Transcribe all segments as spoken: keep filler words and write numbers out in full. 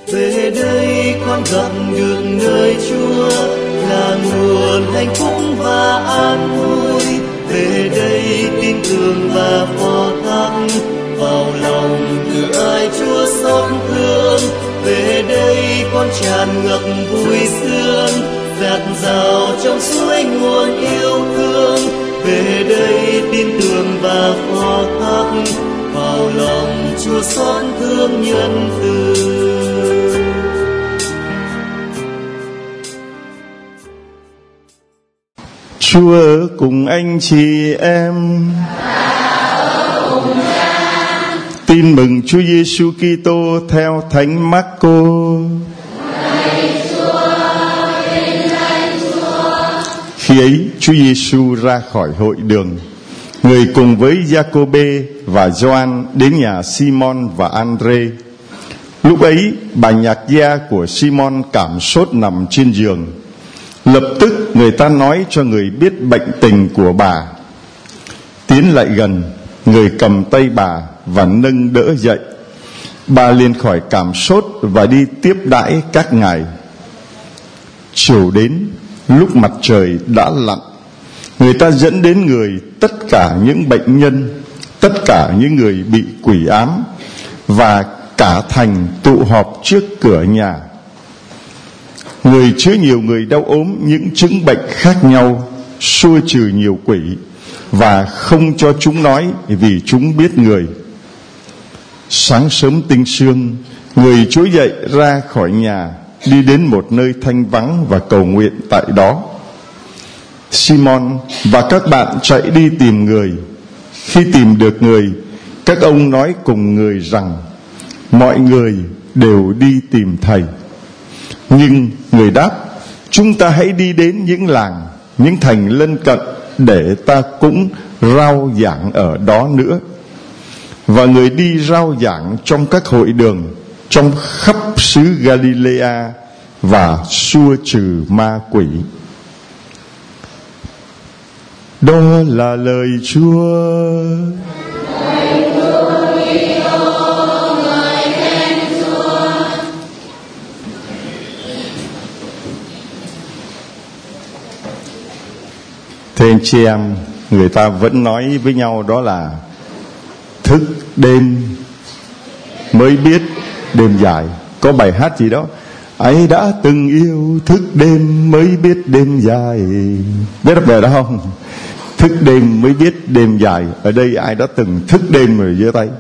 Về đây con gặp được nơi Chúa là nguồn hạnh phúc và an vui. Về đây tin tưởng và phó thác vào lòng từ ai Chúa xót thương. Về đây con tràn ngập vui sướng, dạt dào trong suối nguồn yêu thương. Về đây tin tưởng và phó thác vào lòng Chúa xót thương nhân từ. Chúa ở cùng anh chị em. Tin mừng Chúa Giêsu Kitô theo Thánh Marco. Khi ấy Chúa Giêsu ra khỏi hội đường, người cùng với Giacôbê và Gioan đến nhà Simon và Andre. Lúc ấy bà nhạc gia của Simon cảm sốt nằm trên giường. Lập tức người ta nói cho người biết bệnh tình của bà. Tiến lại gần, người cầm tay bà và nâng đỡ dậy. Bà liền khỏi cảm sốt và đi tiếp đãi các ngài. Chiều đến, lúc mặt trời đã lặn, người ta dẫn đến người tất cả những bệnh nhân, tất cả những người bị quỷ ám, và cả thành tụ họp trước cửa nhà. Người chứa nhiều người đau ốm những chứng bệnh khác nhau, xua trừ nhiều quỷ, và không cho chúng nói vì chúng biết người. Sáng sớm tinh sương, người trỗi dậy ra khỏi nhà, đi đến một nơi thanh vắng và cầu nguyện tại đó. Simon và các bạn chạy đi tìm người. Khi tìm được người, các ông nói cùng người rằng mọi người đều đi tìm thầy. Nhưng người đáp, chúng ta hãy đi đến những làng, những thành lân cận để ta cũng rao giảng ở đó nữa. Và người đi rao giảng trong các hội đường trong khắp xứ Galilea và xua trừ ma quỷ. Đó là lời Chúa. Thưa anh chị em, người ta vẫn nói với nhau đó là thức đêm mới biết đêm dài. Có bài hát gì đó, ấy đã từng yêu thức đêm mới biết đêm dài. Biết đáp bài đó không? Thức đêm mới biết đêm dài. Ở đây ai đã từng thức đêm rồi giơ tay?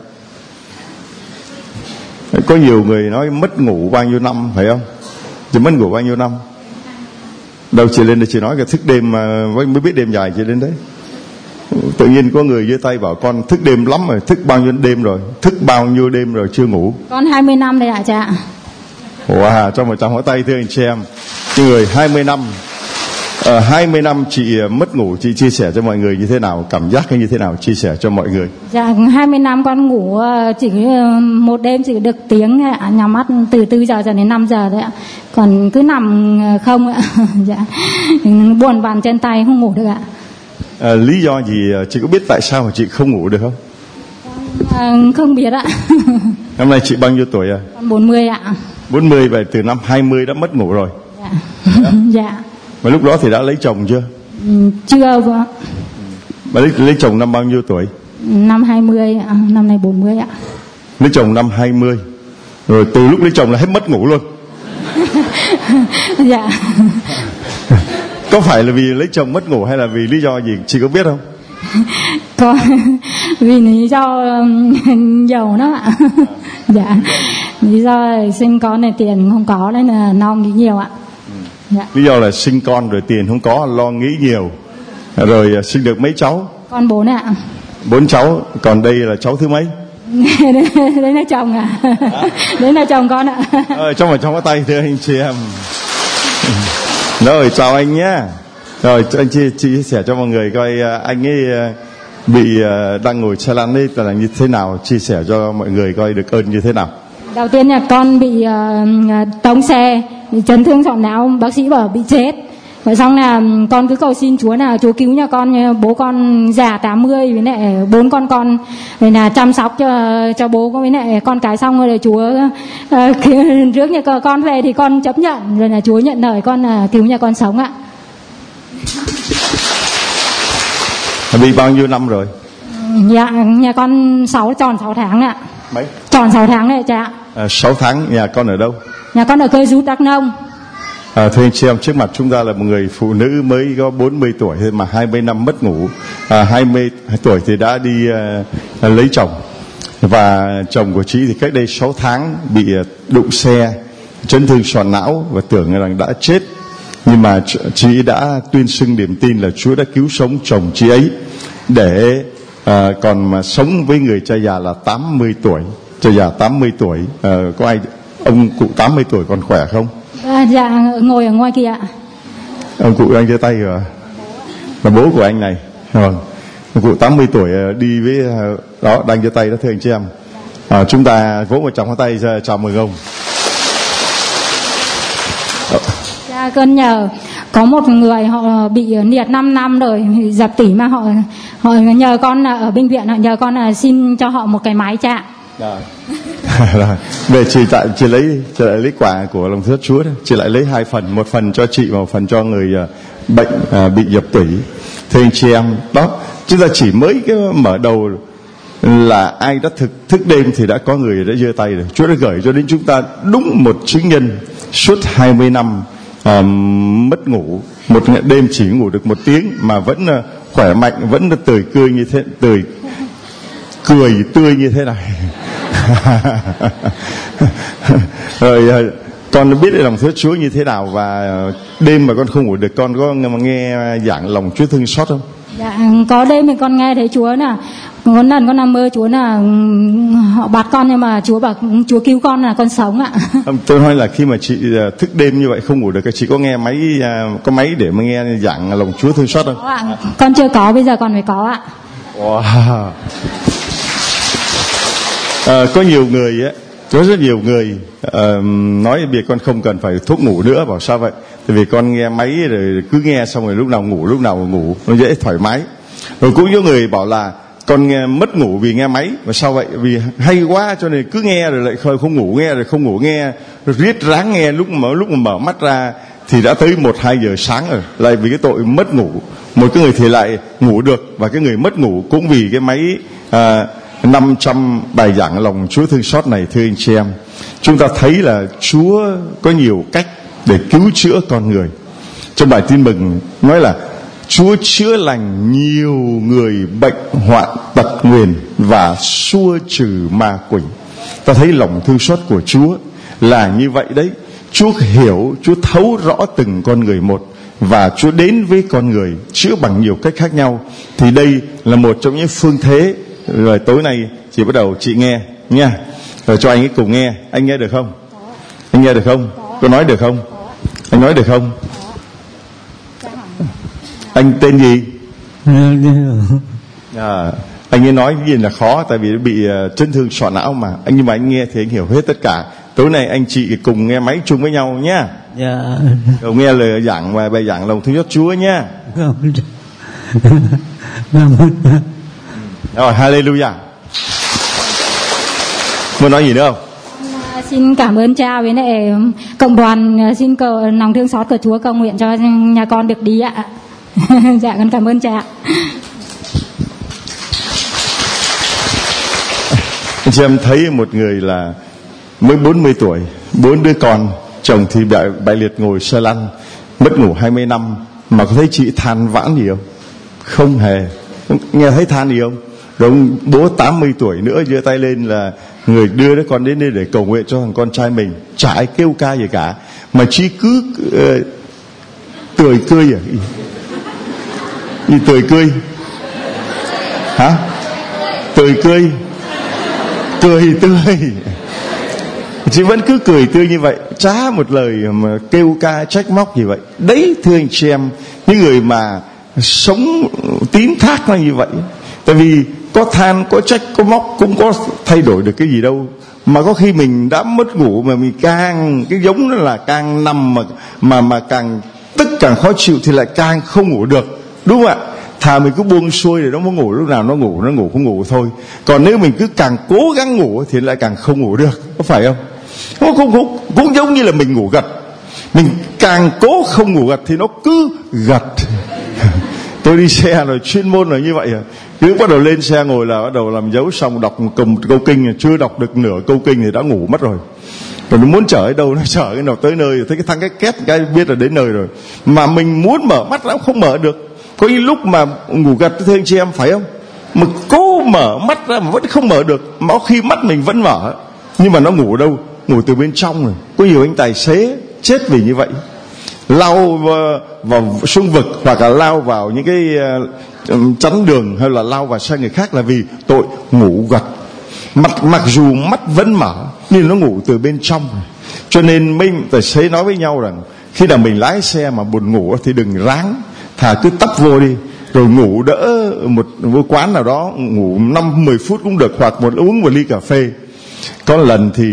Có nhiều người nói mất ngủ bao nhiêu năm, phải không? Chị mất ngủ bao nhiêu năm? Đâu chị lên đây chị nói cái thức đêm mà mới biết đêm dài, chị lên đấy. Tự nhiên có người giơ tay bảo con thức đêm lắm rồi. Thức bao nhiêu đêm rồi? Thức bao nhiêu đêm rồi chưa ngủ? Con hai mươi năm đây ạ cha. Wow, cho một tràng pháo tay thưa anh chị em. Người hai mươi năm. Ở hai mươi năm chị mất ngủ, chị chia sẻ cho mọi người như thế nào? Cảm giác như thế nào? Chia sẻ cho mọi người. Dạ, hai mươi năm con ngủ chỉ một đêm chỉ được tiếng ạ, nhắm mắt từ tư giờ cho đến năm giờ thôi ạ. Còn cứ nằm không ạ. Dạ. Buồn bàn chân tay không ngủ được ạ. À, lý do gì chị có biết tại sao mà chị không ngủ được không? À, không biết ạ. Năm nay chị bao nhiêu tuổi à? Con bốn mươi ạ. bốn mươi, vậy từ năm hai mươi đã mất ngủ rồi. Dạ. Dạ. Mà lúc đó thì đã lấy chồng chưa? Ừ, chưa vợ. Bà lấy, lấy chồng năm bao nhiêu tuổi? Năm hai mươi ạ, năm nay bốn mươi ạ. Lấy chồng năm hai mươi. Rồi từ lúc lấy chồng là hết mất ngủ luôn. Dạ. Có phải là vì lấy chồng mất ngủ hay là vì lý do gì chị có biết không? Có, vì lý do giàu đó ạ. Dạ. Lý do sinh con này tiền không có nên là lo nghĩ nhiều ạ. Dạ. Lý do là sinh con rồi tiền không có, lo nghĩ nhiều. Rồi sinh được mấy cháu? Con bốn ạ. Bốn cháu, còn đây là cháu thứ mấy? Đấy là chồng à? Đấy là chồng con ạ. Ờ, trong một trong có tay thưa anh chị em. Rồi chào anh nhé. Rồi anh chị chia sẻ cho mọi người coi anh ấy bị đang ngồi xe lăn ấy là như thế nào, chia sẻ cho mọi người coi được ơn như thế nào. Đầu tiên là con bị uh, tông xe, bị chấn thương sọ não, bác sĩ bảo bị chết. Vậy xong là con cứ cầu xin Chúa là Chúa cứu nhà con, bố con già tám mươi với lại bốn con con rồi là chăm sóc cho cho bố với lại con cái, xong rồi là Chúa uh, rước nhà con về thì con chấp nhận, rồi là Chúa nhận lời con là cứu nhà con sống ạ. Bị bao nhiêu năm rồi? Dạ, nhà con sáu tròn sáu tháng ạ. Mấy? Tròn sáu tháng đấy cha. À, sáu tháng. Nhà con ở đâu? Nhà con ở Cơ Rút, Đắk Nông. À, thưa anh chị em, trước mặt chúng ta là một người phụ nữ mới có bốn mươi tuổi thôi mà hai mươi năm mất ngủ. À, hai mươi tuổi thì đã đi uh, lấy chồng. Và chồng của chị thì cách đây sáu tháng bị đụng xe, chấn thương sọ não và tưởng rằng đã chết. Nhưng mà chị đã tuyên xưng niềm tin là Chúa đã cứu sống chồng chị ấy để à, còn mà sống với người cha già là tám mươi tuổi. Cha già tám mươi tuổi. À, có ai ông cụ tám mươi tuổi còn khỏe không? À, dạ ngồi ở ngoài kia ạ. Ông cụ đang giơ tay rồi, là bố của anh này. Vâng. Ông cụ tám mươi tuổi đi với đó, đang giơ tay đó thưa anh chị em. À, chúng ta vỗ một tràng tay ra chào mừng ông. Dạ con nhờ có một người họ bị liệt năm năm rồi, dập tỉ mà họ họ nhờ con là ở bệnh viện, họ nhờ con là xin cho họ một cái máy chạm. Rồi. Rồi. Về chị tại chị lấy chị lại lấy quà của lòng thương Chúa đó. Chị lại lấy hai phần, một phần cho chị và một phần cho người uh, bệnh uh, bị dập tủy. Thưa anh chị em, đó chúng ta chỉ mới cái mở đầu là ai đã thực thức đêm thì đã có người đã giơ tay rồi. Chúa đã gửi cho đến chúng ta đúng một chứng nhân suốt hai mươi năm uh, mất ngủ, một đêm chỉ ngủ được một tiếng mà vẫn uh, khỏe mạnh, vẫn tươi cười như thế, tươi cười tươi như thế này. Rồi con biết lòng thương Chúa như thế nào, và đêm mà con không ngủ được con có nghe giảng lòng Chúa thương xót không? Dạ có đêm thì con nghe thấy Chúa là có lần con nằm mơ Chúa là họ bắt con, nhưng mà Chúa bảo Chúa cứu con là con sống ạ. Tôi nói là khi mà chị thức đêm như vậy không ngủ được, chị có nghe máy có máy để mà nghe giảng lòng Chúa thương xót không? Có ạ. Con chưa có, bây giờ còn phải có ạ. Wow. À, có nhiều người á, có rất nhiều người uh, nói việc con không cần phải thuốc ngủ nữa. Bảo sao vậy? Tại vì con nghe máy rồi cứ nghe xong rồi lúc nào ngủ lúc nào ngủ, nó dễ thoải mái. Rồi cũng có người bảo là con nghe mất ngủ vì nghe máy. Và sao vậy? Vì hay quá cho nên cứ nghe rồi lại không ngủ, nghe rồi không ngủ, nghe rồi riết ráng nghe, lúc mà lúc mà mở mắt ra thì đã tới một hai giờ sáng rồi, lại vì cái tội mất ngủ. Một cái người thì lại ngủ được, và cái người mất ngủ cũng vì cái máy uh, năm trăm bài giảng lòng Chúa thương xót này. Thưa anh chị em, chúng ta thấy là Chúa có nhiều cách để cứu chữa con người. Trong bài tin mừng nói là Chúa chữa lành nhiều người bệnh hoạn tật nguyền và xua trừ ma quỷ. Ta thấy lòng thương xót của Chúa là như vậy đấy. Chúa hiểu, Chúa thấu rõ từng con người một, và Chúa đến với con người chữa bằng nhiều cách khác nhau. Thì đây là một trong những phương thế. Rồi tối nay chị bắt đầu chị nghe nha, rồi cho anh ấy cùng nghe. Anh nghe được không? Anh nghe được không? Có nói được không? Anh nói được không? Anh tên gì? À, anh ấy nói cái gì là khó, tại vì bị uh, chấn thương sọ não mà. Anh nhưng mà anh nghe thì anh hiểu hết tất cả. Tối nay anh chị cùng nghe máy chung với nhau nhá. Dạ. Rồi nghe lời giảng và bài giảng lòng thương xót Chúa nhá. Rồi, hallelujah. Muốn nói gì nữa không? Xin cảm ơn cha với lại cộng đoàn, xin cầu lòng thương xót của Chúa cầu nguyện cho nhà con được đi ạ. Dạ con cảm ơn cha. Chị em thấy một người là mới bốn mươi tuổi, bốn đứa con, chồng thì bị bại liệt ngồi xe lăn, mất ngủ hai mươi năm, mà có thấy chị than vãn gì không? Không hề. Nghe thấy than gì không? Rồi ông bố tám mươi tuổi nữa giơ tay lên là người đưa đứa con đến đây để cầu nguyện cho thằng con trai mình, chả ai kêu ca gì cả, mà chỉ cứ uh, tươi cười à? Gì tươi cười? Hả? Tươi cười, cười tươi. Chị vẫn cứ cười tươi như vậy, chả một lời mà kêu ca trách móc gì vậy. Đấy thưa anh chị em, những người mà sống tín thác nó như vậy. Tại vì có than, có trách, có móc cũng có thay đổi được cái gì đâu. Mà có khi mình đã mất ngủ mà mình càng, cái giống nó là càng nằm mà mà mà càng tức càng khó chịu thì lại càng không ngủ được, đúng không ạ? Thà mình cứ buông xuôi để nó muốn ngủ, lúc nào nó ngủ nó ngủ không ngủ thôi. Còn nếu mình cứ càng cố gắng ngủ thì lại càng không ngủ được, có phải không? Không, không, không. Cũng giống như là mình ngủ gật, mình càng cố không ngủ gật thì nó cứ gật. Tôi đi xe rồi, chuyên môn là như vậy à. Cứ bắt đầu lên xe ngồi là bắt đầu làm dấu, xong đọc một câu, câu kinh, chưa đọc được nửa câu kinh thì đã ngủ mất rồi. Rồi nó muốn chở ở đâu nó chở cái nào tới nơi, thấy cái thằng cái két cái biết là đến nơi rồi. Mà mình muốn mở mắt nó cũng không mở được. Có những lúc mà ngủ gật thưa anh chị em, phải không? Mà cố mở mắt ra mà vẫn không mở được. Mà khi mắt mình vẫn mở, nhưng mà nó ngủ đâu? Ngủ từ bên trong rồi. Có nhiều anh tài xế chết vì như vậy, lao vào, vào sông vực hoặc là lao vào những cái uh, chắn đường, hay là lao vào xe người khác là vì tội ngủ gật. Mặc, mặc dù mắt vẫn mở nhưng nó ngủ từ bên trong. Cho nên mình tài xế nói với nhau rằng khi nào mình lái xe mà buồn ngủ thì đừng ráng, thà cứ tấp vô đi rồi ngủ đỡ một vô quán nào đó, ngủ năm mười phút cũng được, hoặc một uống một ly cà phê. Có lần thì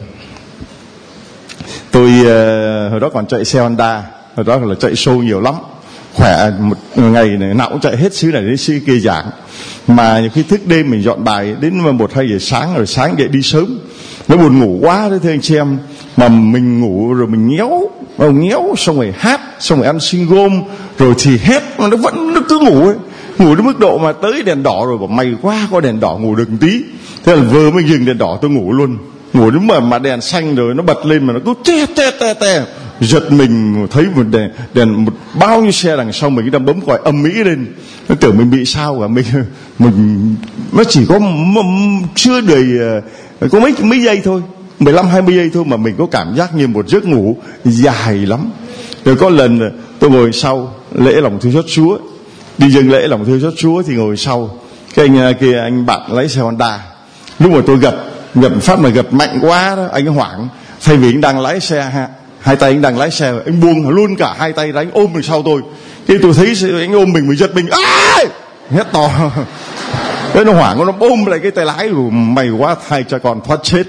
tôi hồi đó còn chạy xe Honda, hồi đó là chạy show nhiều lắm, khỏe, một ngày này nào cũng chạy hết xứ này đến xứ kia giảng. Mà nhiều khi thức đêm mình dọn bài đến một hai giờ sáng, rồi sáng dậy đi sớm, nó buồn ngủ quá đấy thưa anh chị em. Mà mình ngủ rồi mình nhéo, nhéo xong rồi hát, xong rồi ăn sinh gôm, rồi thì hét, mà nó vẫn nó cứ ngủ ấy. Ngủ đến mức độ mà tới đèn đỏ rồi bảo mày quá, có đèn đỏ ngủ được một tí. Thế là vừa mới dừng đèn đỏ tôi ngủ luôn. Ngủ đến mà, mà đèn xanh rồi nó bật lên mà nó cứ te te te te. Giật mình thấy một đèn, đèn một bao nhiêu xe đằng sau mình đang bấm còi âm mỹ lên. Nó tưởng mình bị sao cả, mình mình nó chỉ có chưa đầy có mấy mấy giây thôi, mười lăm hai mươi giây thôi mà mình có cảm giác như một giấc ngủ dài lắm. Rồi có lần tôi ngồi sau lễ lòng thương xót Chúa, đi dâng lễ lòng thương xót Chúa thì ngồi sau cái anh kia, anh bạn lái xe Honda. Lúc mà tôi gật gật phát mà gật mạnh quá đó, anh hoảng, thay vì anh đang lái xe ha, hai tay anh đang lái xe, anh buông luôn cả hai tay ra, anh ôm mình sau tôi. Khi tôi thấy anh ôm mình, mình giật mình, ai hét to. Thế nó hoảng, nó ôm lại cái tay lái, rồi mày quá, thay cho con thoát chết.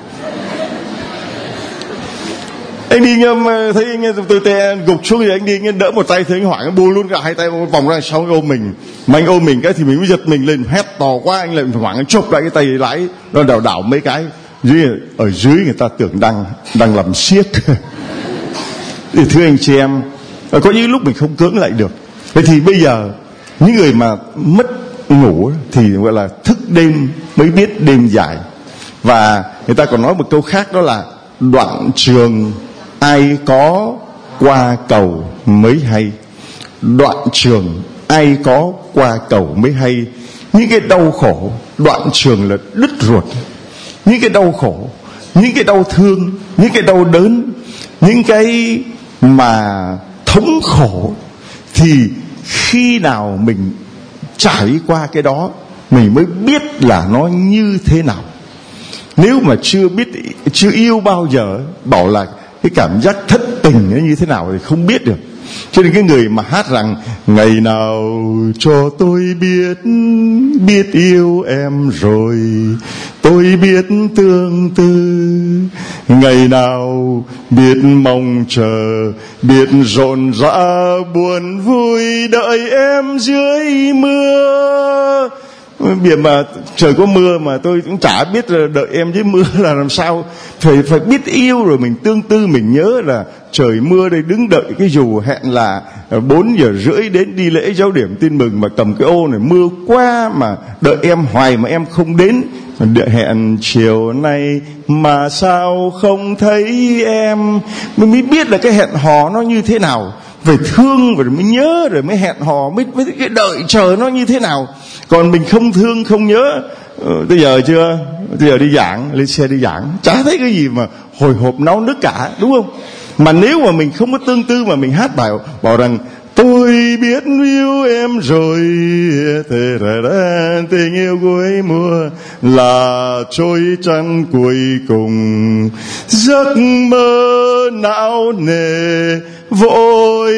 Anh đi nghe, thấy anh từ te gục xuống thì anh đi nghe đỡ một tay, thấy anh hoảng, anh buông luôn cả hai tay vòng ra sau, anh ôm mình. Mà anh ôm mình cái thì mình mới giật mình lên, hét to quá, anh lại hoảng, anh chụp lại cái tay lái, nó đảo đảo mấy cái. Dưới, ở dưới người ta tưởng đang đang làm siếc. Thì thưa anh chị em, có những lúc mình không cưỡng lại được. Vậy thì bây giờ những người mà mất ngủ thì gọi là thức đêm mới biết đêm dài. Và người ta còn nói một câu khác, đó là đoạn trường ai có qua cầu mới hay. Đoạn trường ai có qua cầu mới hay. Những cái đau khổ đoạn trường là đứt ruột. Những cái đau khổ, những cái đau thương, những cái đau đớn, những cái mà thống khổ, thì khi nào mình trải qua cái đó mình mới biết là nó như thế nào. Nếu mà chưa biết, chưa yêu bao giờ, bảo là cái cảm giác thất tình nó như thế nào thì không biết được. Cho nên cái người mà hát rằng ngày nào cho tôi biết, biết yêu em rồi, tôi biết tương tư. Ngày nào biết mong chờ, biết rộn rã buồn vui, đợi em dưới mưa. Biển mà trời có mưa mà tôi cũng chả biết đợi em dưới mưa là làm sao. Phải phải biết yêu rồi mình tương tư, mình nhớ là trời mưa đây, đứng đợi cái dù hẹn là bốn giờ rưỡi đến đi lễ giáo điểm tin mừng, mà cầm cái ô này mưa quá mà đợi em hoài mà em không đến. Đợi hẹn chiều nay mà sao không thấy em. Mình mới biết là cái hẹn hò nó như thế nào. Phải thương rồi mới nhớ, rồi mới hẹn hò, mới, mới cái đợi chờ nó như thế nào. Còn mình không thương không nhớ, ừ, tới giờ chưa, tới giờ đi giảng, lên xe đi giảng, chả thấy cái gì mà hồi hộp náo nức cả, đúng không? Mà nếu mà mình không có tương tư mà mình hát bài bảo rằng tôi biết yêu em rồi, thế ra tình yêu cuối mùa là trôi chăn cuối cùng, giấc mơ não nề vội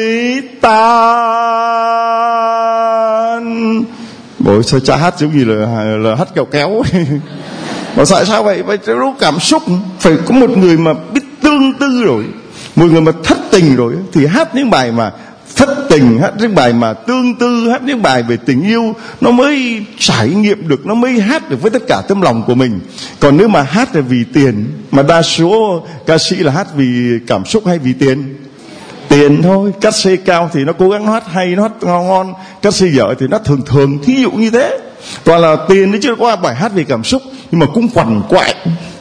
tan. Bố sao cha hát giống như là, là hát kẹo kéo. Mà tại sao vậy? Vậy lúc cảm xúc phải có một người mà biết tương tư rồi, Một người mà thất tình rồi thì hát những bài mà thất tình, hát những bài mà tương tư, hát những bài về tình yêu, nó mới trải nghiệm được, nó mới hát được với tất cả tâm lòng của mình. Còn nếu mà hát là vì tiền, mà đa số ca sĩ là hát vì cảm xúc hay vì tiền? Tiền thôi. Cát xê cao thì nó cố gắng hát hay, nó hát ngon ngon. Cát xê dở thì nó thường thường, thí dụ như thế. Toàn là tiền đấy chứ có bài hát về cảm xúc, nhưng mà cũng quằn quại,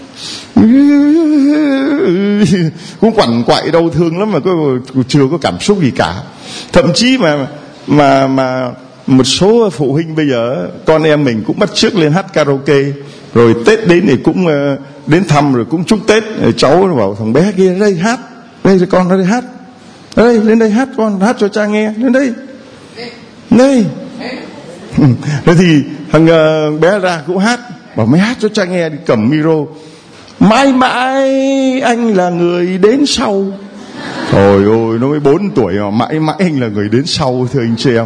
cũng quằn quại đau thương lắm, mà có, chưa có cảm xúc gì cả. Thậm chí mà mà mà một số phụ huynh bây giờ con em mình cũng bắt chước lên hát karaoke, rồi Tết đến thì cũng đến thăm rồi cũng chúc Tết. Cháu nó bảo thằng bé kia đây hát, đây rồi con ra đây hát, đây lên đây hát, con hát cho cha nghe, lên đây đây. Thế thì thằng bé ra cũng hát, bảo mấy hát cho cha nghe, đi cầm micro. Mãi mãi anh là người đến sau. Trời ơi, nó mới bốn tuổi mà mãi mãi anh là người đến sau, thưa anh chị em.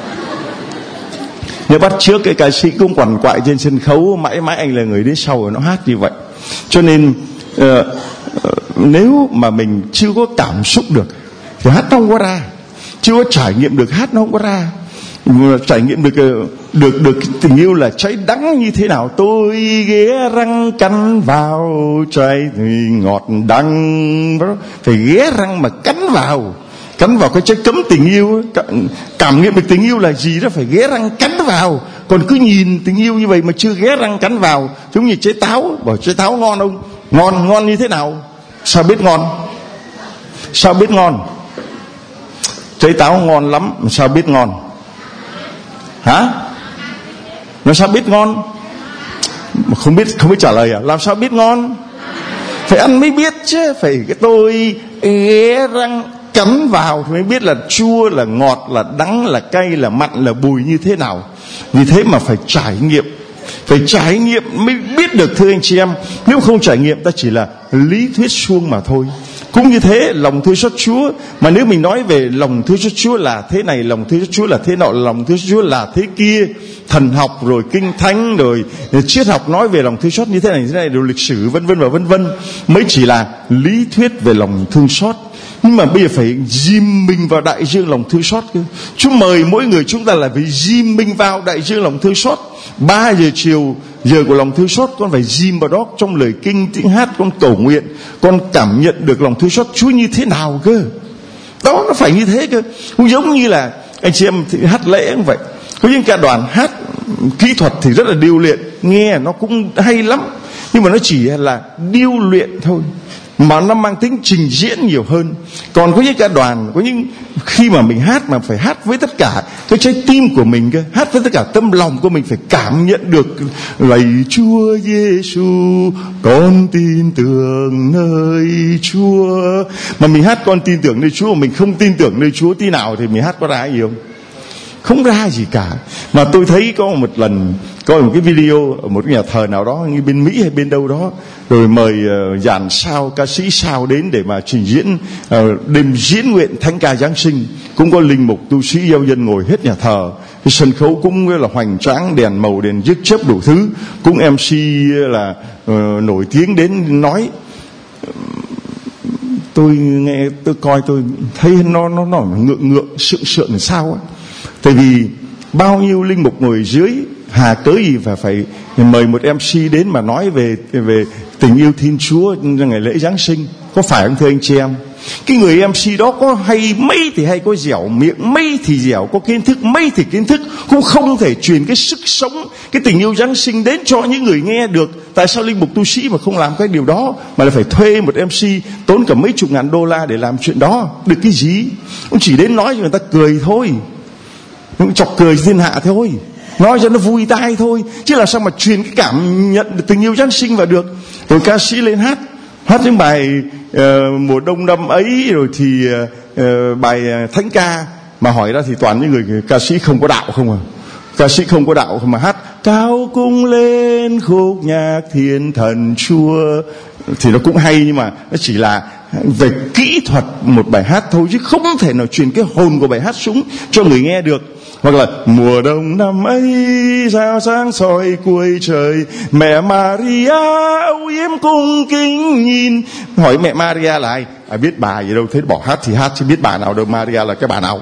Nếu bắt trước cái ca sĩ cũng quằn quại trên sân khấu, mãi mãi anh là người đến sau, rồi nó hát như vậy. Cho nên uh, uh, nếu mà mình chưa có cảm xúc được thì hát nó không có ra, chưa có trải nghiệm được hát nó không có ra. Trải nghiệm được được được tình yêu là trái đắng như thế nào. Tôi ghé răng cắn vào trái thì ngọt đắng, phải ghé răng mà cắn vào, cắn vào cái trái cấm tình yêu. Cảm nghiệm được tình yêu là gì đó, phải ghé răng cắn vào. Còn cứ nhìn tình yêu như vậy mà chưa ghé răng cắn vào, giống như trái táo. Bảo trái táo ngon không? Ngon. Ngon như thế nào? Sao biết ngon? Sao biết ngon? Trái táo ngon lắm, sao biết ngon? Hả? Làm sao biết ngon? Không biết, không biết trả lời à? Làm sao biết ngon? Phải ăn mới biết chứ. Phải cái tôi ghé răng cắn vào thì mới biết là chua, là ngọt, là đắng, là cay, là mặn, là bùi như thế nào. Vì thế mà phải trải nghiệm. Phải trải nghiệm mới biết được, thưa anh chị em. Nếu không trải nghiệm ta chỉ là lý thuyết suông mà thôi. Cũng như thế, lòng thương xót Chúa. Mà nếu mình nói về lòng thương xót Chúa là thế này, lòng thương xót Chúa là thế nọ, lòng thương xót Chúa là thế kia, thần học rồi kinh thánh rồi triết học nói về lòng thương xót như thế này thế này, rồi lịch sử vân vân và vân vân, mới chỉ là lý thuyết về lòng thương xót. Nhưng mà bây giờ phải ghim mình vào đại dương lòng thương xót cơ. Chúa mời mỗi người chúng ta là phải ghim mình vào đại dương lòng thương xót. Ba giờ chiều, giờ của lòng thương xót, con phải ghim vào đó. Trong lời kinh, tiếng hát, con cầu nguyện, con cảm nhận được lòng thương xót Chúa như thế nào cơ. Đó, nó phải như thế cơ. Cũng giống như là anh chị em hát lễ cũng vậy. Có những ca đoàn hát kỹ thuật thì rất là điêu luyện, nghe nó cũng hay lắm, nhưng mà nó chỉ là điêu luyện thôi, mà nó mang tính trình diễn nhiều hơn. Còn có những ca đoàn, có những khi mà mình hát mà phải hát với tất cả cái trái tim của mình cơ, hát với tất cả tâm lòng của mình, phải cảm nhận được. Lạy Chúa Giêsu, con tin tưởng nơi Chúa. Mà mình hát con tin tưởng nơi Chúa, mà mình không tin tưởng nơi Chúa tí nào thì mình hát có ra gì không? Không ra gì cả. Mà tôi thấy có một lần, có một cái video ở một nhà thờ nào đó, như bên Mỹ hay bên đâu đó, rồi mời uh, dàn sao, ca sĩ sao đến để mà trình diễn uh, đêm diễn nguyện thánh ca Giáng sinh. Cũng có linh mục, tu sĩ, giáo dân ngồi hết nhà thờ. Cái sân khấu cũng là hoành tráng, đèn màu, đèn rước chớp đủ thứ. Cũng em xê là uh, nổi tiếng đến nói. Tôi nghe, tôi coi, tôi thấy nó nó nó ngượng ngượng, sượng sượng làm sao á. Tại vì bao nhiêu linh mục ngồi dưới, hà cớ gì và phải mời một em xê đến mà nói về về tình yêu Thiên Chúa ngày lễ Giáng sinh. Có phải không thưa anh chị em? Cái người em xê đó có hay mấy thì hay, có dẻo miệng mấy thì dẻo, có kiến thức mấy thì kiến thức, cũng không thể truyền cái sức sống, cái tình yêu Giáng sinh đến cho những người nghe được. Tại sao linh mục tu sĩ mà không làm cái điều đó, mà là phải thuê một em xê tốn cả mấy chục ngàn đô la để làm chuyện đó? Được cái gì? Ông chỉ đến nói cho người ta cười thôi, chọc cười thiên hạ thôi, nói cho nó vui tai thôi, chứ là sao mà truyền cái cảm nhận được tình yêu Giáng sinh vào được. Rồi ca sĩ lên hát hát những bài uh, mùa đông năm ấy, rồi thì uh, bài thánh ca, mà hỏi ra thì toàn những người ca sĩ không có đạo không à. Ca sĩ không có đạo không mà hát cao cung lên khúc nhạc thiên thần Chúa thì nó cũng hay, nhưng mà nó chỉ là về kỹ thuật một bài hát thôi, chứ không thể nào truyền cái hồn của bài hát xuống cho người nghe được. Hoặc là mùa đông năm ấy sao sáng soi cuối trời, mẹ Maria âu yếm cung kính nhìn. Hỏi mẹ Maria là ai? À, biết bà gì đâu, thế bỏ hát thì hát chứ biết bà nào đâu, Maria là cái bà nào.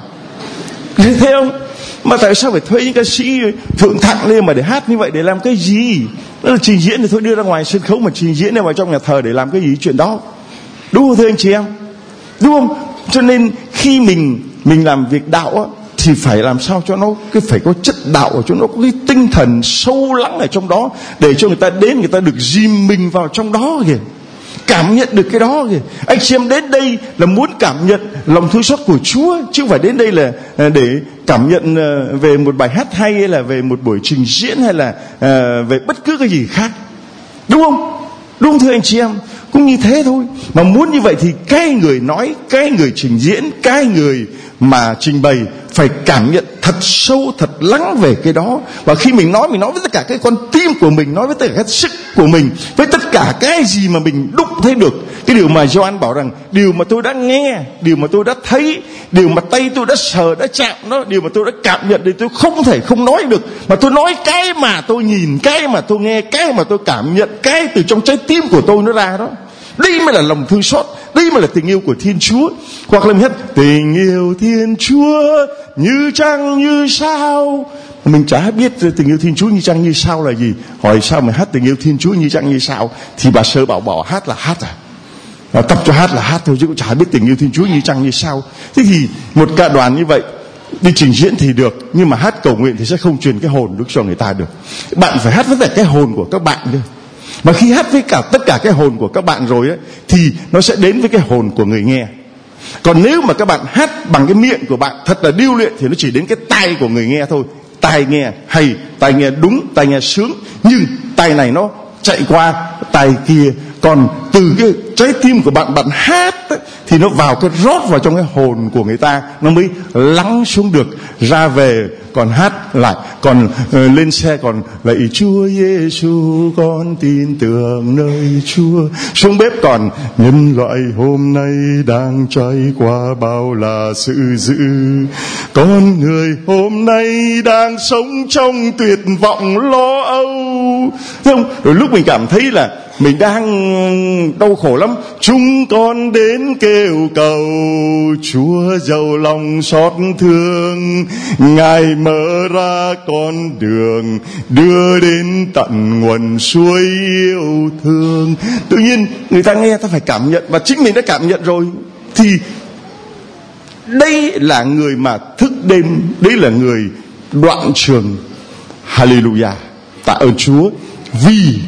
Thấy không? Mà tại sao phải thuê những ca sĩ thượng thặng lên mà để hát như vậy để làm cái gì? Đó là trình diễn thì thôi, đưa ra ngoài sân khấu mà trình diễn này vào trong nhà thờ để làm cái gì chuyện đó? Đúng không thưa anh chị em? Đúng không? Cho nên khi mình mình làm việc đạo á, thì phải làm sao cho nó cái phải có chất đạo, cho nó có cái tinh thần sâu lắng ở trong đó, để cho người ta đến người ta được dìm mình vào trong đó kìa, cảm nhận được cái đó kìa. Anh chị em đến đây là muốn cảm nhận lòng thương xót của Chúa, chứ không phải đến đây là để cảm nhận về một bài hát hay, hay là về một buổi trình diễn, hay là về bất cứ cái gì khác. Đúng không? Đúng không thưa anh chị em? Cũng như thế thôi. Mà muốn như vậy thì cái người nói, cái người trình diễn, cái người mà trình bày phải cảm nhận thật sâu, thật lắng về cái đó. Và khi mình nói, mình nói với tất cả cái con tim của mình, nói với tất cả cái sức của mình, với tất cả cái gì mà mình đụng thấy được. Cái điều mà Gioan bảo rằng, điều mà tôi đã nghe, điều mà tôi đã thấy, điều mà tay tôi đã sờ, đã chạm đó, điều mà tôi đã cảm nhận thì tôi không thể không nói được. Mà tôi nói cái mà tôi nhìn, cái mà tôi nghe, cái mà tôi cảm nhận, cái từ trong trái tim của tôi nó ra đó. Đây mới là lòng thương xót, đây mới là tình yêu của Thiên Chúa. Hoặc là mình hát tình yêu Thiên Chúa như trăng như sao. Mình chả biết tình yêu Thiên Chúa như trăng như sao là gì. Hỏi sao mà hát tình yêu Thiên Chúa như trăng như sao, thì bà Sơ bảo bỏ hát là hát à, à tập cho hát là hát thôi, chứ cũng chả biết tình yêu Thiên Chúa như trăng như sao. Thế thì một ca đoàn như vậy đi trình diễn thì được, nhưng mà hát cầu nguyện thì sẽ không truyền cái hồn đức cho người ta được. Bạn phải hát với cả cái hồn của các bạn thôi. Mà khi hát với cả tất cả cái hồn của các bạn rồi ấy, thì nó sẽ đến với cái hồn của người nghe. Còn nếu mà các bạn hát bằng cái miệng của bạn thật là điêu luyện thì nó chỉ đến cái tai của người nghe thôi. Tai nghe hay, tai nghe đúng, tai nghe sướng, nhưng tai này nó chạy qua tai kia. Còn từ cái trái tim của bạn, bạn hát ấy, thì nó vào cái rót vào trong cái hồn của người ta, nó mới lắng xuống được. Ra về còn hát lại, còn uh, lên xe còn lạy Chúa Giêsu con tin tưởng nơi Chúa. Xuống bếp còn nhân loại hôm nay đang trải qua bao là sự dữ, con người hôm nay đang sống trong tuyệt vọng lo âu. Thấy không? Rồi lúc mình cảm thấy là mình đang đau khổ lắm, chúng con đến kêu cầu Chúa giàu lòng xót thương, Ngài mở ra con đường đưa đến tận nguồn suối yêu thương. Tự nhiên người ta nghe ta phải cảm nhận, và chính mình đã cảm nhận rồi. Thì đây là người mà thức đêm, đây là người đoạn trường. Hallelujah, tạ ơn Chúa vì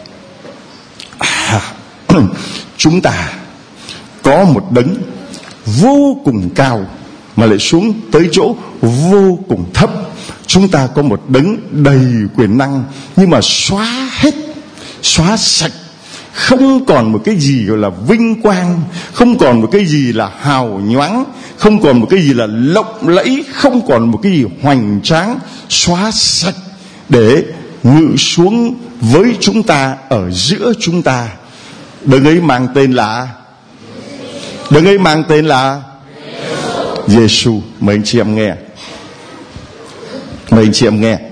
à, chúng ta có một đấng vô cùng cao mà lại xuống tới chỗ vô cùng thấp. Chúng ta có một đấng đầy quyền năng nhưng mà xóa hết, xóa sạch, không còn một cái gì gọi là vinh quang, không còn một cái gì là hào nhoáng, không còn một cái gì là lộng lẫy, không còn một cái gì hoành tráng. Xóa sạch để ngự xuống với chúng ta, ở giữa chúng ta. Đấng ấy mang tên là Đấng ấy mang tên là Giêsu. Mời anh chị em nghe. Mời anh chị em nghe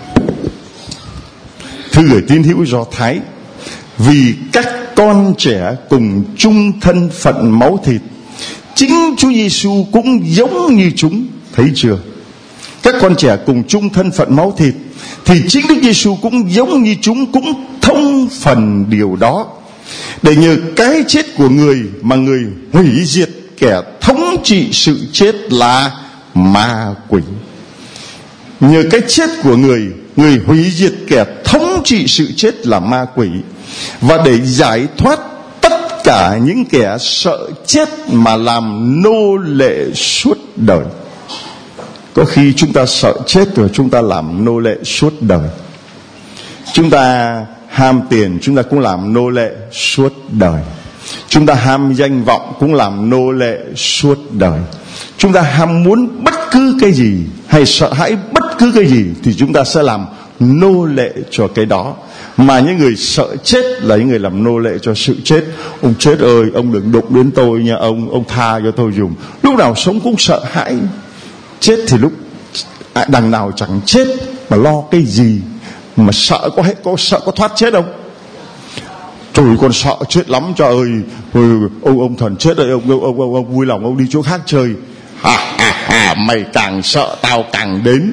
thư gửi tín hữu Do Thái. Vì các con trẻ cùng chung thân phận máu thịt, chính Chúa Giêsu cũng giống như chúng. Thấy chưa? Các con trẻ cùng chung thân phận máu thịt, thì chính Đức Giêsu cũng giống như chúng, cũng thông phần điều đó, để nhờ cái chết của người mà người hủy diệt kẻ thống trị sự chết là ma quỷ. Nhờ cái chết của người, người hủy diệt kẻ thống trị sự chết là ma quỷ, và để giải thoát tất cả những kẻ sợ chết mà làm nô lệ suốt đời. Có khi chúng ta sợ chết rồi chúng ta làm nô lệ suốt đời. Chúng ta ham tiền, chúng ta cũng làm nô lệ suốt đời. Chúng ta ham danh vọng cũng làm nô lệ suốt đời. Chúng ta ham muốn bất cứ cái gì hay sợ hãi bất cứ cái gì thì chúng ta sẽ làm nô lệ cho cái đó. Mà những người sợ chết là những người làm nô lệ cho sự chết. Ông chết ơi, ông đừng đụng đến tôi nha ông, ông tha cho tôi dùng. Lúc nào sống cũng sợ hãi. Chết thì lúc à, đằng nào chẳng chết mà lo cái gì mà sợ có hết có sợ có thoát chết không? Trời, con sợ chết lắm trời ơi. Ông ông thần chết rồi, ông ông, ông, ông, ông vui lòng ông đi chỗ khác chơi. Ha ha ha, mày càng sợ tao càng đến.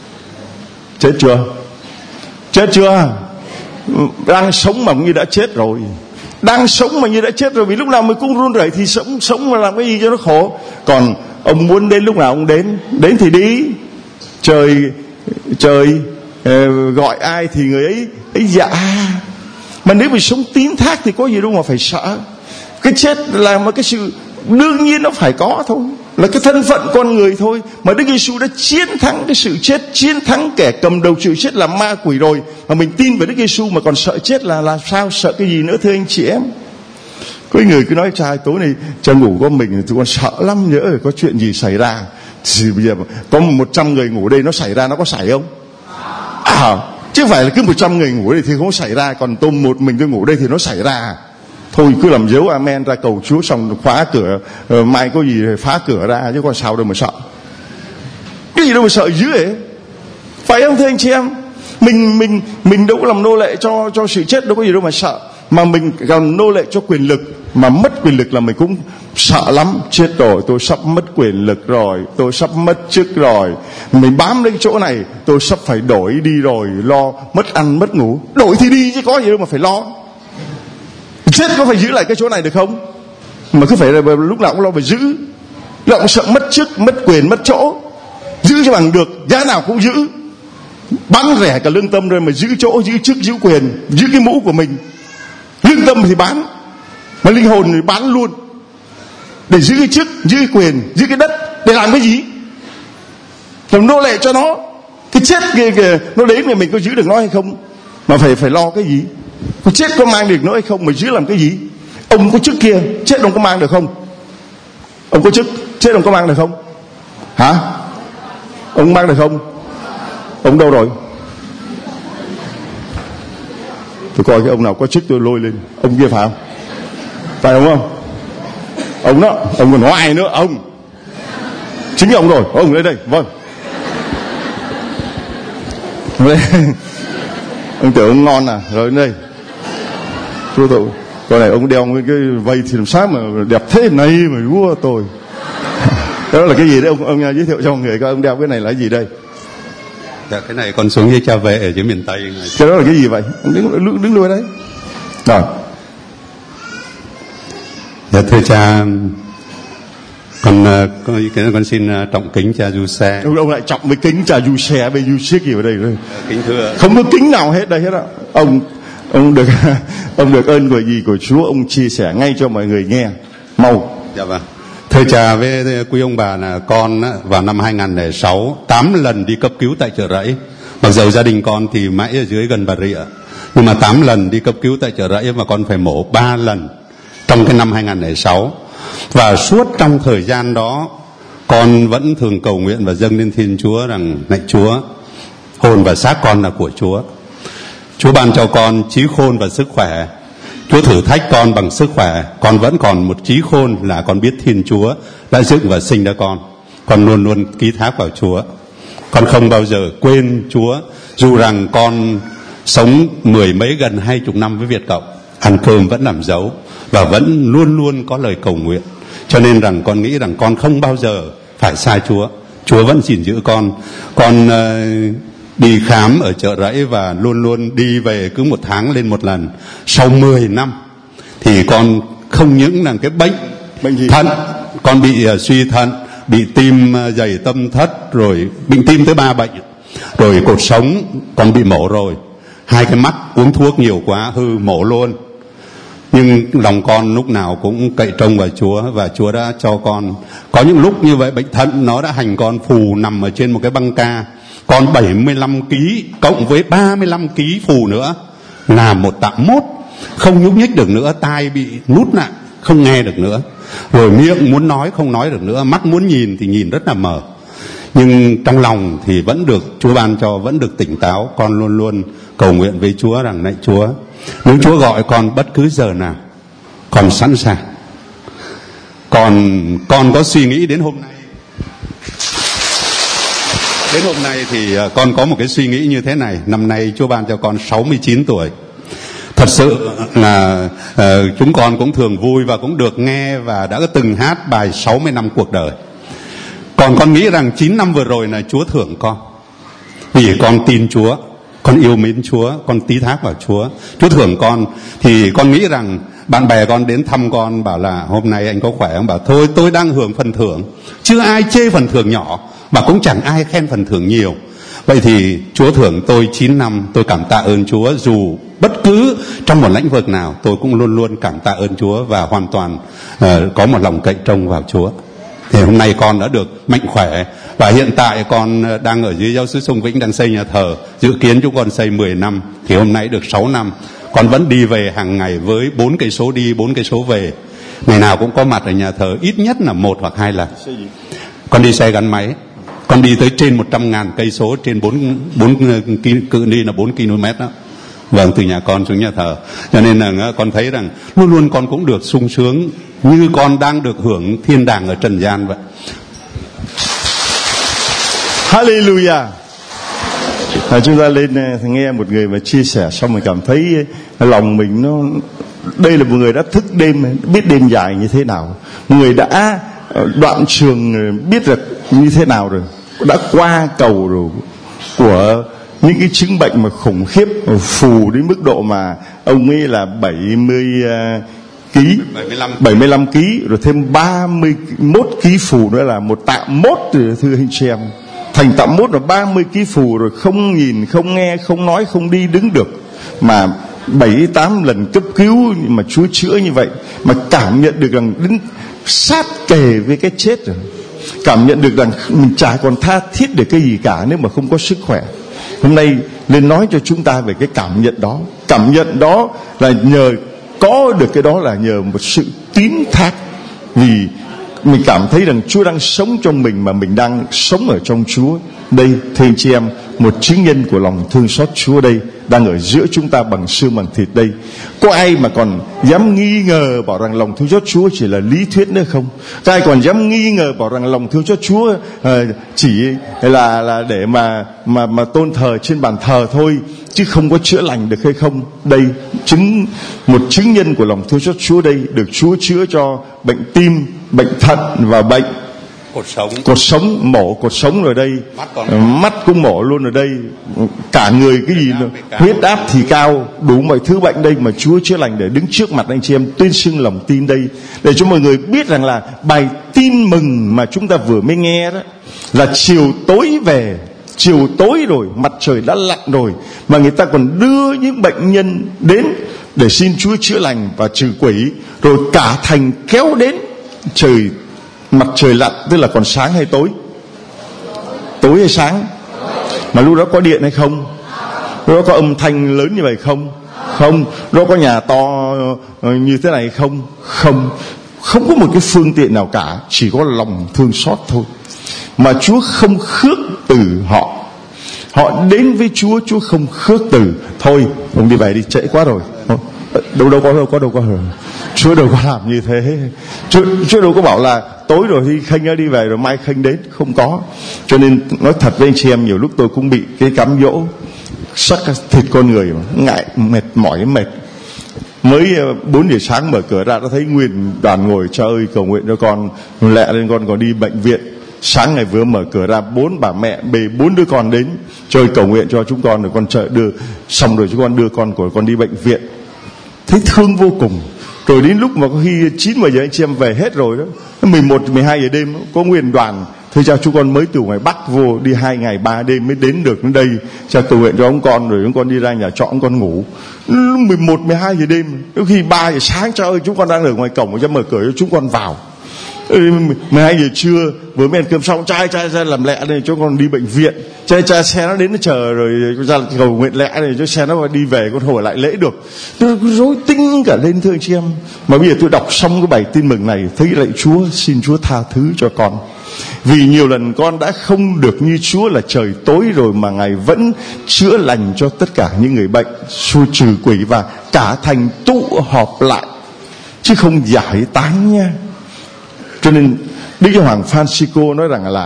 Chết chưa? Chết chưa? Đang sống mà như đã chết rồi. Đang sống mà như đã chết rồi. Vì lúc nào mình cũng run rẩy thì sống sống mà làm cái gì cho nó khổ. Còn ông muốn đến lúc nào ông đến, đến thì đi. Trời trời uh, gọi ai thì người ấy ấy dạ. Mà nếu mình sống tín thác thì có gì đâu mà phải sợ. Cái chết là một cái sự đương nhiên nó phải có thôi, là cái thân phận con người thôi. Mà Đức Giêsu đã chiến thắng cái sự chết, chiến thắng kẻ cầm đầu sự chết là ma quỷ rồi. Mà mình tin về Đức Giêsu mà còn sợ chết là là sao? Sợ cái gì nữa thưa anh chị em? Có người cứ nói trai tối nay cha ngủ có mình thì con sợ lắm, nhớ có chuyện gì xảy ra. Thì bây giờ có một trăm người ngủ đây, nó xảy ra nó có xảy không? À, chứ phải là cứ một trăm người ngủ đây thì không xảy ra. Còn tôi một mình tôi ngủ đây thì nó xảy ra. Thôi cứ làm dấu amen ra cầu Chúa xong khóa cửa, uh, mai có gì thì phá cửa ra, chứ còn sao đâu mà sợ. Cái gì đâu mà sợ dữ ấy. Phải không thưa anh chị em? Mình mình mình đâu có làm nô lệ cho cho sự chết, đâu có gì đâu mà sợ. Mà mình làm nô lệ cho quyền lực, mà mất quyền lực là mình cũng sợ lắm. Chết rồi, tôi sắp mất quyền lực rồi, tôi sắp mất chức rồi, mình bám lấy chỗ này, tôi sắp phải đổi đi rồi, lo mất ăn mất ngủ. Đổi thì đi chứ có gì đâu mà phải lo. Chết có phải giữ lại cái chỗ này được không? Mà cứ phải là lúc nào cũng lo phải giữ. Lúc nào cũng sợ mất chức, mất quyền, mất chỗ. Giữ cho bằng được, giá nào cũng giữ. Bán rẻ cả lương tâm rồi mà giữ chỗ, giữ chức, giữ quyền, giữ cái mũ của mình. Lương tâm thì bán, mà linh hồn thì bán luôn. Để giữ cái chức, giữ cái quyền, giữ cái đất. Để làm cái gì? Làm nô lệ cho nó. Cái chết kìa, kìa nó đến thì mình có giữ được nó hay không? Mà phải phải lo cái gì? Cái chết có mang được nó hay không mà giữ làm cái gì? Ông có chức kia, chết ông có mang được không? Ông có chức, chết ông có mang được không? Hả? Ông mang được không? Ông đâu rồi? Tôi coi cái ông nào có chức tôi lôi lên. Ông kia phải không? Phải không không? Ông đó, ông còn nói ai nữa? Ông chính ông rồi. Ông lên đây. Vâng. Ông tưởng ông ngon à? Rồi lên đây. Thưa tôi, con này ông đeo cái vây thì làm sao mà đẹp thế này mà vua tôi. Đó là cái gì đấy ông ông giới thiệu cho người coi, ông đeo cái này là cái gì đây? Dạ, cái này con xuống với cha về ở dưới miền Tây này. Cái đó là cái gì vậy? Ông đứng đứng đuôi đấy. Rồi. Dạ, thưa cha, con có ý kiến con xin trọng kính cha Du Xe. Ông, ông lại trọng với kính cha Du Xe, với Du Xe gì ở đây rồi? Kính thưa. Không có kính nào hết đây hết á. Ông ông được ông được ơn của gì của Chúa, ông chia sẻ ngay cho mọi người nghe. Mau. Dạ vâng. Thưa cha với quý ông bà, là con vào năm hai không không sáu tám lần đi cấp cứu tại Chợ Rẫy. Mặc dù gia đình con thì mãi ở dưới gần Bà Rịa, nhưng mà tám lần đi cấp cứu tại Chợ Rẫy và con phải mổ ba lần trong cái năm hai không không sáu. Và suốt trong thời gian đó con vẫn thường cầu nguyện và dâng lên Thiên Chúa rằng: lạy Chúa, hồn và xác con là của Chúa. Chúa ban cho con trí khôn và sức khỏe. Chúa thử thách con bằng sức khỏe. Con vẫn còn một trí khôn là con biết Thiên Chúa đã dựng và sinh ra con. Con luôn luôn ký thác vào Chúa. Con không bao giờ quên Chúa, dù rằng con sống mười mấy gần hai chục năm với Việt Cộng, ăn cơm vẫn làm dấu và vẫn luôn luôn có lời cầu nguyện. Cho nên rằng con nghĩ rằng con không bao giờ phải xa Chúa. Chúa vẫn gìn giữ con. Con uh, đi khám ở Chợ Rẫy và luôn luôn đi về cứ một tháng lên một lần. Sau mười năm thì con không những là cái bệnh bệnh thận, con bị uh, suy thận, bị tim uh, dày tâm thất, rồi bệnh tim tới ba bệnh, rồi cột sống con bị mổ rồi, hai cái mắt uống thuốc nhiều quá hư mổ luôn. Nhưng lòng con lúc nào cũng cậy trông vào Chúa, và Chúa đã cho con. Có những lúc như vậy bệnh thận nó đã hành con phù nằm ở trên một cái băng ca. Con bảy mươi lăm ký cộng với ba mươi lăm ký phù nữa là một tạm mốt, không nhúc nhích được nữa, tai bị nút lại, không nghe được nữa, rồi miệng muốn nói không nói được nữa, mắt muốn nhìn thì nhìn rất là mờ. Nhưng trong lòng thì vẫn được Chúa ban cho, vẫn được tỉnh táo. Con luôn luôn cầu nguyện với Chúa rằng: lạy Chúa, nếu Chúa gọi con bất cứ giờ nào, con sẵn sàng. Còn con có suy nghĩ đến hôm nay, Đến hôm nay thì con có một cái suy nghĩ như thế này. Năm nay Chúa ban cho con sáu mươi chín tuổi. Thật sự là uh, chúng con cũng thường vui và cũng được nghe và đã từng hát bài sáu mươi năm cuộc đời. Còn con nghĩ rằng chín năm vừa rồi là Chúa thưởng con. Vì con tin Chúa, con yêu mến Chúa, con tí thác vào Chúa. Chúa thưởng con thì con nghĩ rằng bạn bè con đến thăm con bảo là hôm nay anh có khỏe không? Bảo thôi tôi đang hưởng phần thưởng. Chưa ai chê phần thưởng nhỏ và cũng chẳng ai khen phần thưởng nhiều. Vậy thì Chúa thưởng tôi chín năm, tôi cảm tạ ơn Chúa. Dù bất cứ trong một lĩnh vực nào tôi cũng luôn luôn cảm tạ ơn Chúa và hoàn toàn uh, có một lòng cậy trông vào Chúa. Thì hôm nay con đã được mạnh khỏe và hiện tại con đang ở dưới giáo xứ Sông Vĩnh đang xây nhà thờ. Dự kiến chúng con xây mười năm thì hôm nay được sáu năm. Con vẫn đi về hàng ngày với bốn cây số đi, bốn cây số về. Ngày nào cũng có mặt ở nhà thờ ít nhất là một hoặc hai lần. Con đi xe gắn máy. Con đi tới trên một trăm ngàn cây số, trên bốn bốn cự ly là bốn ki lô mét đó. Vâng, từ nhà con xuống nhà thờ. Cho nên là con thấy rằng luôn luôn con cũng được sung sướng như con đang được hưởng thiên đàng ở trần gian vậy. Hallelujah. À, chúng ta lên nghe một người mà chia sẻ xong mình cảm thấy lòng mình nó, đây là một người đã thức đêm, biết đêm dài như thế nào, người đã đoạn trường biết được như thế nào rồi, đã qua cầu rồi của những cái chứng bệnh mà khủng khiếp, phù đến mức độ mà ông ấy là bảy mươi ký, bảy mươi lăm ký, rồi thêm ba mươi mốt ký phù nữa là một tạ mốt, thưa anh chị em. Thành tạ mốt là ba mươi ký phù rồi, không nhìn, không nghe, không nói, không đi đứng được, mà bảy tám lần cấp cứu mà Chúa chữa như vậy, mà cảm nhận được rằng đến sát kề với cái chết rồi, cảm nhận được rằng mình chả còn tha thiết để cái gì cả nếu mà không có sức khỏe. Hôm nay lên nói cho chúng ta về cái cảm nhận đó. Cảm nhận đó là nhờ có được cái đó là nhờ một sự tín thác, vì mình cảm thấy rằng Chúa đang sống trong mình mà mình đang sống ở trong Chúa. Đây, thưa anh chị em, một chứng nhân của lòng thương xót Chúa đây đang ở giữa chúng ta bằng xương bằng thịt đây. Có ai mà còn dám nghi ngờ bảo rằng lòng thương xót Chúa chỉ là lý thuyết nữa không? Có ai còn dám nghi ngờ bảo rằng lòng thương xót Chúa uh, chỉ là là để mà mà mà tôn thờ trên bàn thờ thôi, chứ không có chữa lành được hay không? Đây, chứng một chứng nhân của lòng thương xót Chúa đây, được Chúa chữa cho bệnh tim, bệnh thận và bệnh cột sống, cột sống mổ cột sống rồi đây, mắt, còn... mắt cũng mổ luôn ở đây, cả người cái gì nữa, huyết áp thì cao, đủ mọi thứ bệnh đây mà Chúa chữa lành, để đứng trước mặt anh chị em tuyên xưng lòng tin đây, để cho mọi người biết rằng là bài tin mừng mà chúng ta vừa mới nghe đó là chiều tối về, chiều tối rồi, mặt trời đã lặn rồi, mà người ta còn đưa những bệnh nhân đến để xin Chúa chữa lành và trừ quỷ, rồi cả thành kéo đến trời mặt trời lặn, tức là còn sáng hay tối? Tối hay sáng? Mà lúc đó có điện hay không? Lúc đó có âm thanh lớn như vậy không? Không. Lúc đó có nhà to như thế này không? Không. Không có một cái phương tiện nào cả, chỉ có lòng thương xót thôi. Mà Chúa không khước từ họ. Họ đến với Chúa, Chúa không khước từ. Thôi, ông đi về đi, trễ quá rồi. Đâu đâu có đâu có đâu có rồi. Chúa đâu có làm như thế. Chúa, Chúa đâu có bảo là tối rồi thì khênh nó đi về rồi mai khênh đến, không có. Cho nên nói thật với anh chị em, nhiều lúc tôi cũng bị cái cám dỗ sắc thịt con người mà, ngại mệt mỏi mệt. Mới bốn giờ sáng mở cửa ra đã thấy nguyên đoàn ngồi, trời ơi cầu nguyện cho con, lẹ lên con còn đi bệnh viện. Sáng ngày vừa mở cửa ra, bốn bà mẹ bề bốn đứa con đến chơi cầu nguyện cho chúng con, rồi con chợ đưa xong rồi chúng con đưa con của con đi bệnh viện. Thấy thương vô cùng. Rồi đến lúc mà có khi chín mười giờ anh chị em về hết rồi đó, mười một, mười hai giờ đêm có nguyên đoàn, thưa cha chúng con mới từ ngoài Bắc vô, đi hai ngày ba đêm mới đến được đến đây, cha cầu nguyện cho ông con, rồi chúng con đi ra nhà trọ ông con ngủ. mười một, mười hai giờ đêm, có khi ba giờ sáng, cha ơi chúng con đang ở ngoài cổng, cha mở cửa cho chúng con vào. mười hai giờ trưa vừa mới ăn cơm xong, cha cha cha làm lẹ này cho con đi bệnh viện, cha cha xe nó đến nó chờ rồi ra cầu nguyện lẹ này cho xe nó đi về con hồi lại lễ được. Tôi rối tinh cả lên thưa anh chị em. Mà bây giờ tôi đọc xong cái bài tin mừng này, thấy lạy Chúa, xin Chúa tha thứ cho con, vì nhiều lần con đã không được như Chúa là trời tối rồi mà Ngài vẫn chữa lành cho tất cả những người bệnh, xua trừ quỷ và cả thành tụ họp lại, chứ không giải tán nha. Cho nên Đức Giáo Hoàng Francisco nói rằng là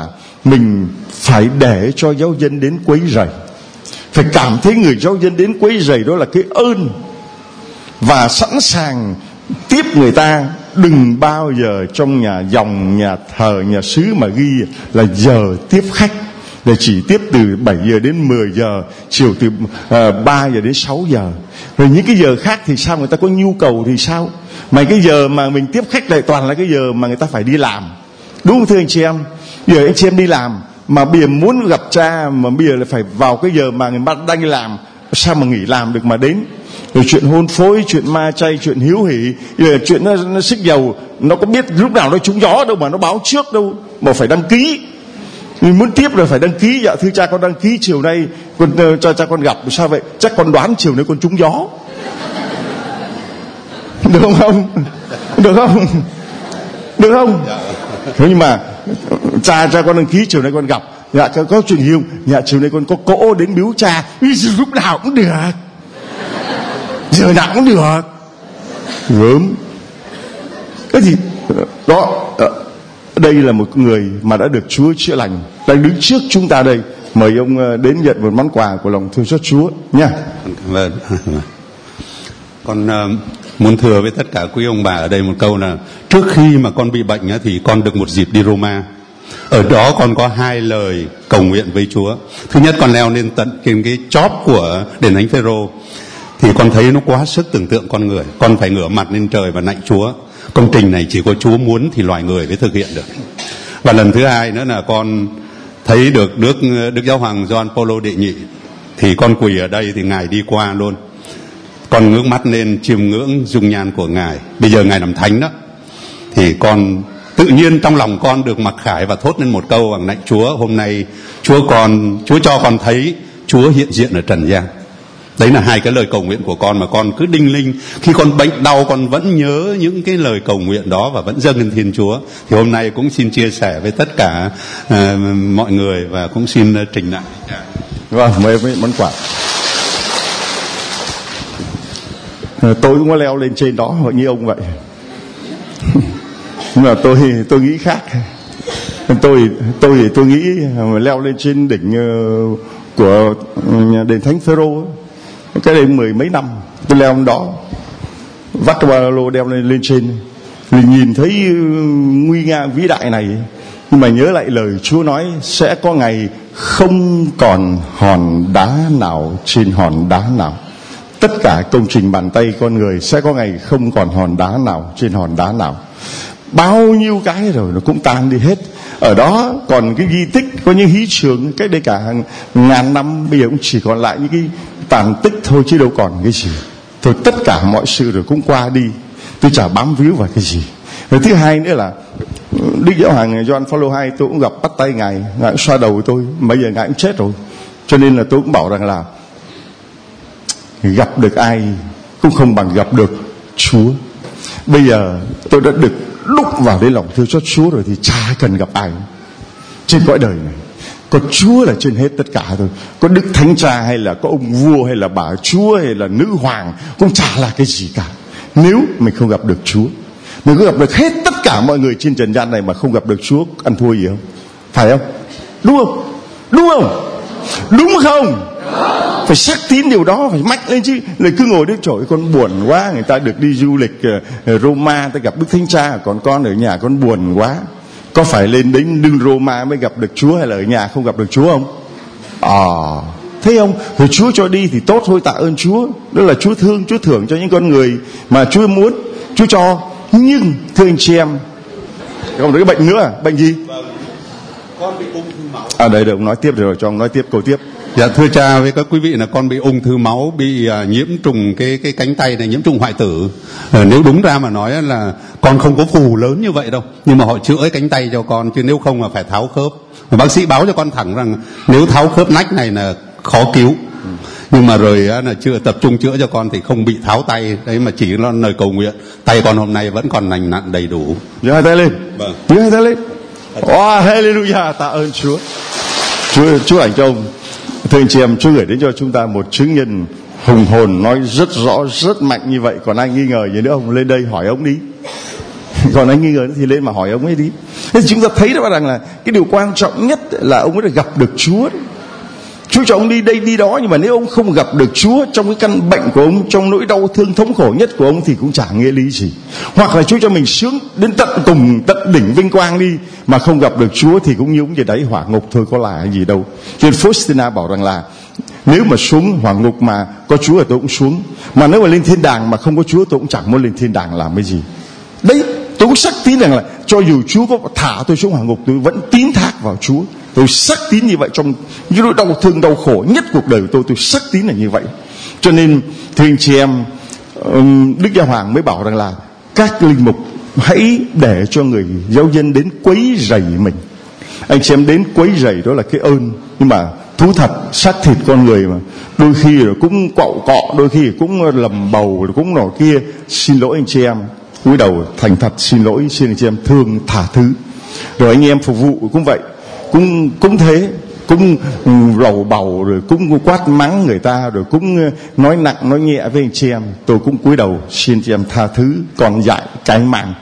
mình phải để cho giáo dân đến quấy rầy, phải cảm thấy người giáo dân đến quấy rầy đó là cái ơn, và sẵn sàng tiếp người ta. Đừng bao giờ trong nhà dòng, nhà thờ, nhà xứ mà ghi là giờ tiếp khách, để chỉ tiếp từ bảy giờ đến mười giờ, chiều từ uh, ba giờ đến sáu giờ. Rồi những cái giờ khác thì sao, người ta có nhu cầu thì sao? Mà cái giờ mà mình tiếp khách lại toàn là cái giờ mà người ta phải đi làm. Đúng không thưa anh chị em? Giờ anh chị em đi làm mà bây giờ muốn gặp cha, mà bây giờ là phải vào cái giờ mà người bạn đang đi làm, sao mà nghỉ làm được mà đến? Rồi chuyện hôn phối, chuyện ma chay, chuyện hiếu hỉ, rồi chuyện nó, nó xích dầu, nó có biết lúc nào nó trúng gió đâu mà nó báo trước đâu, mà phải đăng ký. Mình muốn tiếp rồi phải đăng ký. Dạ thưa cha, con đăng ký chiều nay con uh, cho cha con gặp. Sao vậy? Chắc con đoán chiều nay con trúng gió. Được không không? Được không? Được không? Thế nhưng mà cha cha con đăng ký chiều nay con gặp. Dạ có, có chuyện hiếu. Dạ chiều nay con có cỗ đến biếu cha. Lúc nào cũng được, giờ nào cũng được. Gớm. Cái gì đó. Đây là một người mà đã được Chúa chữa lành, đang đứng trước chúng ta đây. Mời ông đến nhận một món quà của lòng thương xót Chúa nha. Vâng. Con uh, muốn thừa với tất cả quý ông bà ở đây một câu là trước khi mà con bị bệnh thì con được một dịp đi Roma. Ở đó con có hai lời cầu nguyện với Chúa. Thứ nhất, con leo lên tận trên cái chóp của đền Thánh Phêrô, thì con thấy nó quá sức tưởng tượng con người. Con phải ngửa mặt lên trời và lạy Chúa. Công trình này chỉ có Chúa muốn thì loài người mới thực hiện được. Và lần thứ hai nữa là con thấy được Đức, Đức Giáo Hoàng Gioan Phaolô đệ nhị, thì con quỳ ở đây thì Ngài đi qua luôn. Con ngước mắt lên chiêm ngưỡng dung nhan của Ngài. Bây giờ Ngài làm thánh đó, thì con tự nhiên trong lòng con được mặc khải và thốt lên một câu bằng lạy Chúa: hôm nay Chúa con Chúa cho con thấy Chúa hiện diện ở trần gian. Đấy là hai cái lời cầu nguyện của con mà con cứ đinh ninh. Khi con bệnh đau con vẫn nhớ những cái lời cầu nguyện đó và vẫn dâng lên Thiên Chúa. Thì hôm nay cũng xin chia sẻ với tất cả uh, mọi người và cũng xin uh, trình lại. Vâng, mời với món quà. Tôi cũng có leo lên trên đó như ông vậy. Nhưng mà tôi tôi nghĩ khác. Tôi tôi thì tôi nghĩ leo lên trên đỉnh uh, của đền Thánh Phêrô, cái đây mười mấy năm tôi leo đó, vắt cái ba lô đeo lên lên trên, nhìn thấy nguy nga vĩ đại này. Nhưng mà nhớ lại lời Chúa nói sẽ có ngày không còn hòn đá nào trên hòn đá nào. Tất cả công trình bàn tay con người sẽ có ngày không còn hòn đá nào trên hòn đá nào. Bao nhiêu cái rồi nó cũng tan đi hết. Ở đó còn cái di tích, có những hí trường cách đây cả hàng ngàn năm, bây giờ cũng chỉ còn lại những cái tàn tích thôi chứ đâu còn cái gì. Thôi tất cả mọi sự rồi cũng qua đi, tôi chả bám víu vào cái gì. Rồi thứ hai nữa là Đức Giáo Hoàng Gioan Phaolô đệ nhị tôi cũng gặp bắt tay Ngài, Ngài cũng xoa đầu tôi, bây giờ Ngài cũng chết rồi. Cho nên là tôi cũng bảo rằng là gặp được ai cũng không bằng gặp được Chúa. Bây giờ tôi đã được đúc vào đến lòng thương xót Chúa rồi thì chả cần gặp ai trên cõi đời này. Có Chúa là trên hết tất cả thôi. Có Đức Thánh Cha hay là có ông vua hay là bà Chúa hay là nữ hoàng cũng chả là cái gì cả, nếu mình không gặp được Chúa. Mình có gặp được hết tất cả mọi người trên trần gian này mà không gặp được Chúa, ăn thua gì không? Phải không? Đúng không? Đúng không? Đúng không? Phải xác tín điều đó, phải mạnh lên chứ. Lại cứ ngồi đấy trời ơi, con buồn quá, người ta được đi du lịch uh, Roma, ta gặp Đức Thánh Cha, còn con ở nhà con buồn quá. Có phải lên đến đưng Roma mới gặp được Chúa, hay là ở nhà không gặp được Chúa không? À, thấy không? Rồi Chúa cho đi thì tốt thôi, tạ ơn Chúa. Đó là Chúa thương, Chúa thưởng cho những con người mà Chúa muốn, Chúa cho. Nhưng thưa anh chị em, còn cái bệnh nữa à? Bệnh gì? Vâng. Con bị ung thư máu. À đây được, ông nói tiếp rồi, cho ông nói tiếp câu tiếp. Dạ thưa cha với các quý vị là con bị ung thư máu, bị uh, nhiễm trùng cái cái cánh tay này, nhiễm trùng hoại tử. Uh, nếu đúng ra mà nói là con không có phù lớn như vậy đâu, nhưng mà họ chữa cánh tay cho con, chứ nếu không là phải tháo khớp. Và bác sĩ báo cho con thẳng rằng nếu tháo khớp nách này là khó cứu. Ừ. Nhưng mà rồi uh, là chưa tập trung chữa cho con thì không bị tháo tay đấy, mà chỉ là lời cầu nguyện. Tay con hôm nay vẫn còn lành lặn đầy đủ. Giơ hai tay lên. Vâng. Giơ hai tay lên. Wow, hallelujah, tạ ơn Chúa. Chúa Chúa ảnh cho ông. Thưa anh chị em, Chúa gửi đến cho chúng ta một chứng nhân hùng hồn, nói rất rõ, rất mạnh như vậy. Còn ai nghi ngờ gì nữa ông lên đây hỏi ông đi. Còn anh nghi ngờ thì lên mà hỏi ông ấy đi. Thế chúng ta thấy đó rằng là cái điều quan trọng nhất là ông ấy đã gặp được Chúa. Chúa cho ông đi đây đi đó, nhưng mà nếu ông không gặp được Chúa trong cái căn bệnh của ông, trong nỗi đau thương thống khổ nhất của ông thì cũng chả nghĩa lý gì. Hoặc là Chúa cho mình sướng đến tận cùng, tận đỉnh vinh quang đi, mà không gặp được Chúa thì cũng như ông về đáy hỏa ngục thôi, có là gì đâu. Cho nên Faustina bảo rằng là nếu mà xuống hỏa ngục mà có Chúa thì tôi cũng xuống, mà nếu mà lên thiên đàng mà không có Chúa tôi cũng chẳng muốn lên thiên đàng làm cái gì. Đấy, tôi cũng xác tín rằng là cho dù Chúa có thả tôi xuống hỏa ngục, tôi vẫn tín thác vào Chúa. Tôi xác tín như vậy, trong những nỗi đau thương đau khổ nhất cuộc đời của tôi, tôi xác tín là như vậy. Cho nên thưa anh chị em, Đức Giáo Hoàng mới bảo rằng là các linh mục hãy để cho người giáo dân đến quấy rầy mình. Anh chị em đến quấy rầy đó là cái ơn, nhưng mà thú thật xác thịt con người mà, đôi khi rồi cũng quạo cọ, đôi khi cũng lầm bầu, rồi cũng nọ kia. Xin lỗi anh chị em, cúi đầu thành thật xin lỗi, xin anh chị em thương tha thứ. Rồi anh em phục vụ cũng vậy, cũng cũng thế, cũng rầu bầu, rồi cũng quát mắng người ta, rồi cũng nói nặng nói nhẹ với anh chị em. Tôi cũng cúi đầu xin chị em tha thứ, còn dạy cái mạng,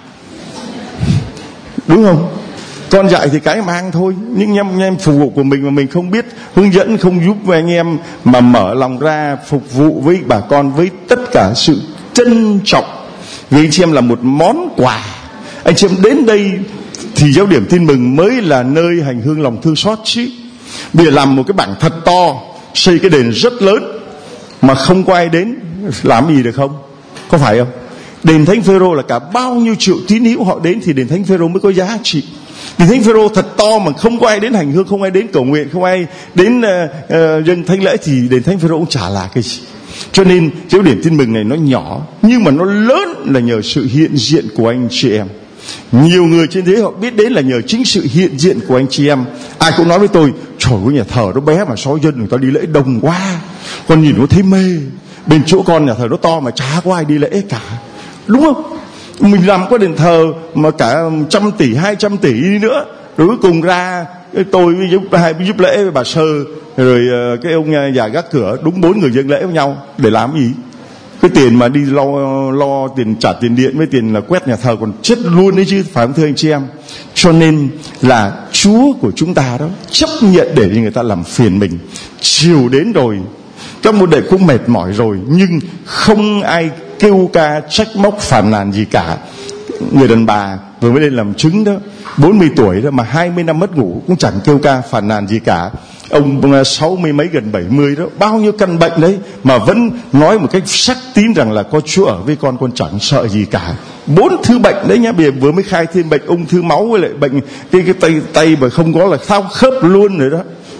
đúng không? Con dạy thì cái mang thôi. Nhưng anh em, anh em phục vụ của mình mà mình không biết hướng dẫn, không giúp với anh em mà mở lòng ra phục vụ với bà con với tất cả sự trân trọng, vì anh chị em là một món quà. Anh chị em đến đây thì Giáo điểm Tin Mừng mới là nơi hành hương lòng thương xót chứ. Bây giờ làm một cái bảng thật to, xây cái đền rất lớn mà không có ai đến, làm gì được không? Có phải không? Đền Thánh Phêrô là cả bao nhiêu triệu tín hữu họ đến thì đền Thánh Phêrô mới có giá trị. Đền Thánh Phêrô thật to mà không có ai đến hành hương, không ai đến cầu nguyện, không ai đến uh, uh, dâng thánh lễ thì đền Thánh Phêrô cũng chả là cái gì. Cho nên Giáo điểm Tin Mừng này nó nhỏ nhưng mà nó lớn là nhờ sự hiện diện của anh chị em. Nhiều người trên thế họ biết đến là nhờ chính sự hiện diện của anh chị em. Ai cũng nói với tôi, trời ơi nhà thờ nó bé mà số dân người ta đi lễ đông quá, con nhìn nó thấy mê. Bên chỗ con nhà thờ nó to mà chả có ai đi lễ cả, đúng không? Mình làm có đền thờ mà cả trăm tỷ, hai trăm tỷ đi nữa, rồi cuối cùng ra tôi giúp hai giúp lễ với bà Sơ, rồi cái ông già gác cửa, đúng bốn người dâng lễ với nhau để làm gì? Cái tiền mà đi lo lo tiền trả tiền điện với tiền là quét nhà thờ còn chết luôn đấy chứ, phải không thưa anh chị em? Cho nên là Chúa của chúng ta đó chấp nhận để người ta làm phiền mình. Chiều đến rồi, trong một đời cũng mệt mỏi rồi, nhưng không ai kêu ca trách móc phàn nàn gì cả. Người đàn bà vừa mới lên làm chứng đó, bốn mươi tuổi đó mà hai mươi năm mất ngủ cũng chẳng kêu ca phàn nàn gì cả. Ông sáu mươi mấy gần bảy mươi đó, bao nhiêu căn bệnh đấy mà vẫn nói một cách xác tín rằng là có Chúa ở với con, con chẳng sợ gì cả. Bốn thứ bệnh đấy nhá, bây giờ vừa mới khai thêm bệnh ung thư máu với lại bệnh cái cái tay tay mà không có là thao khớp luôn rồi đó.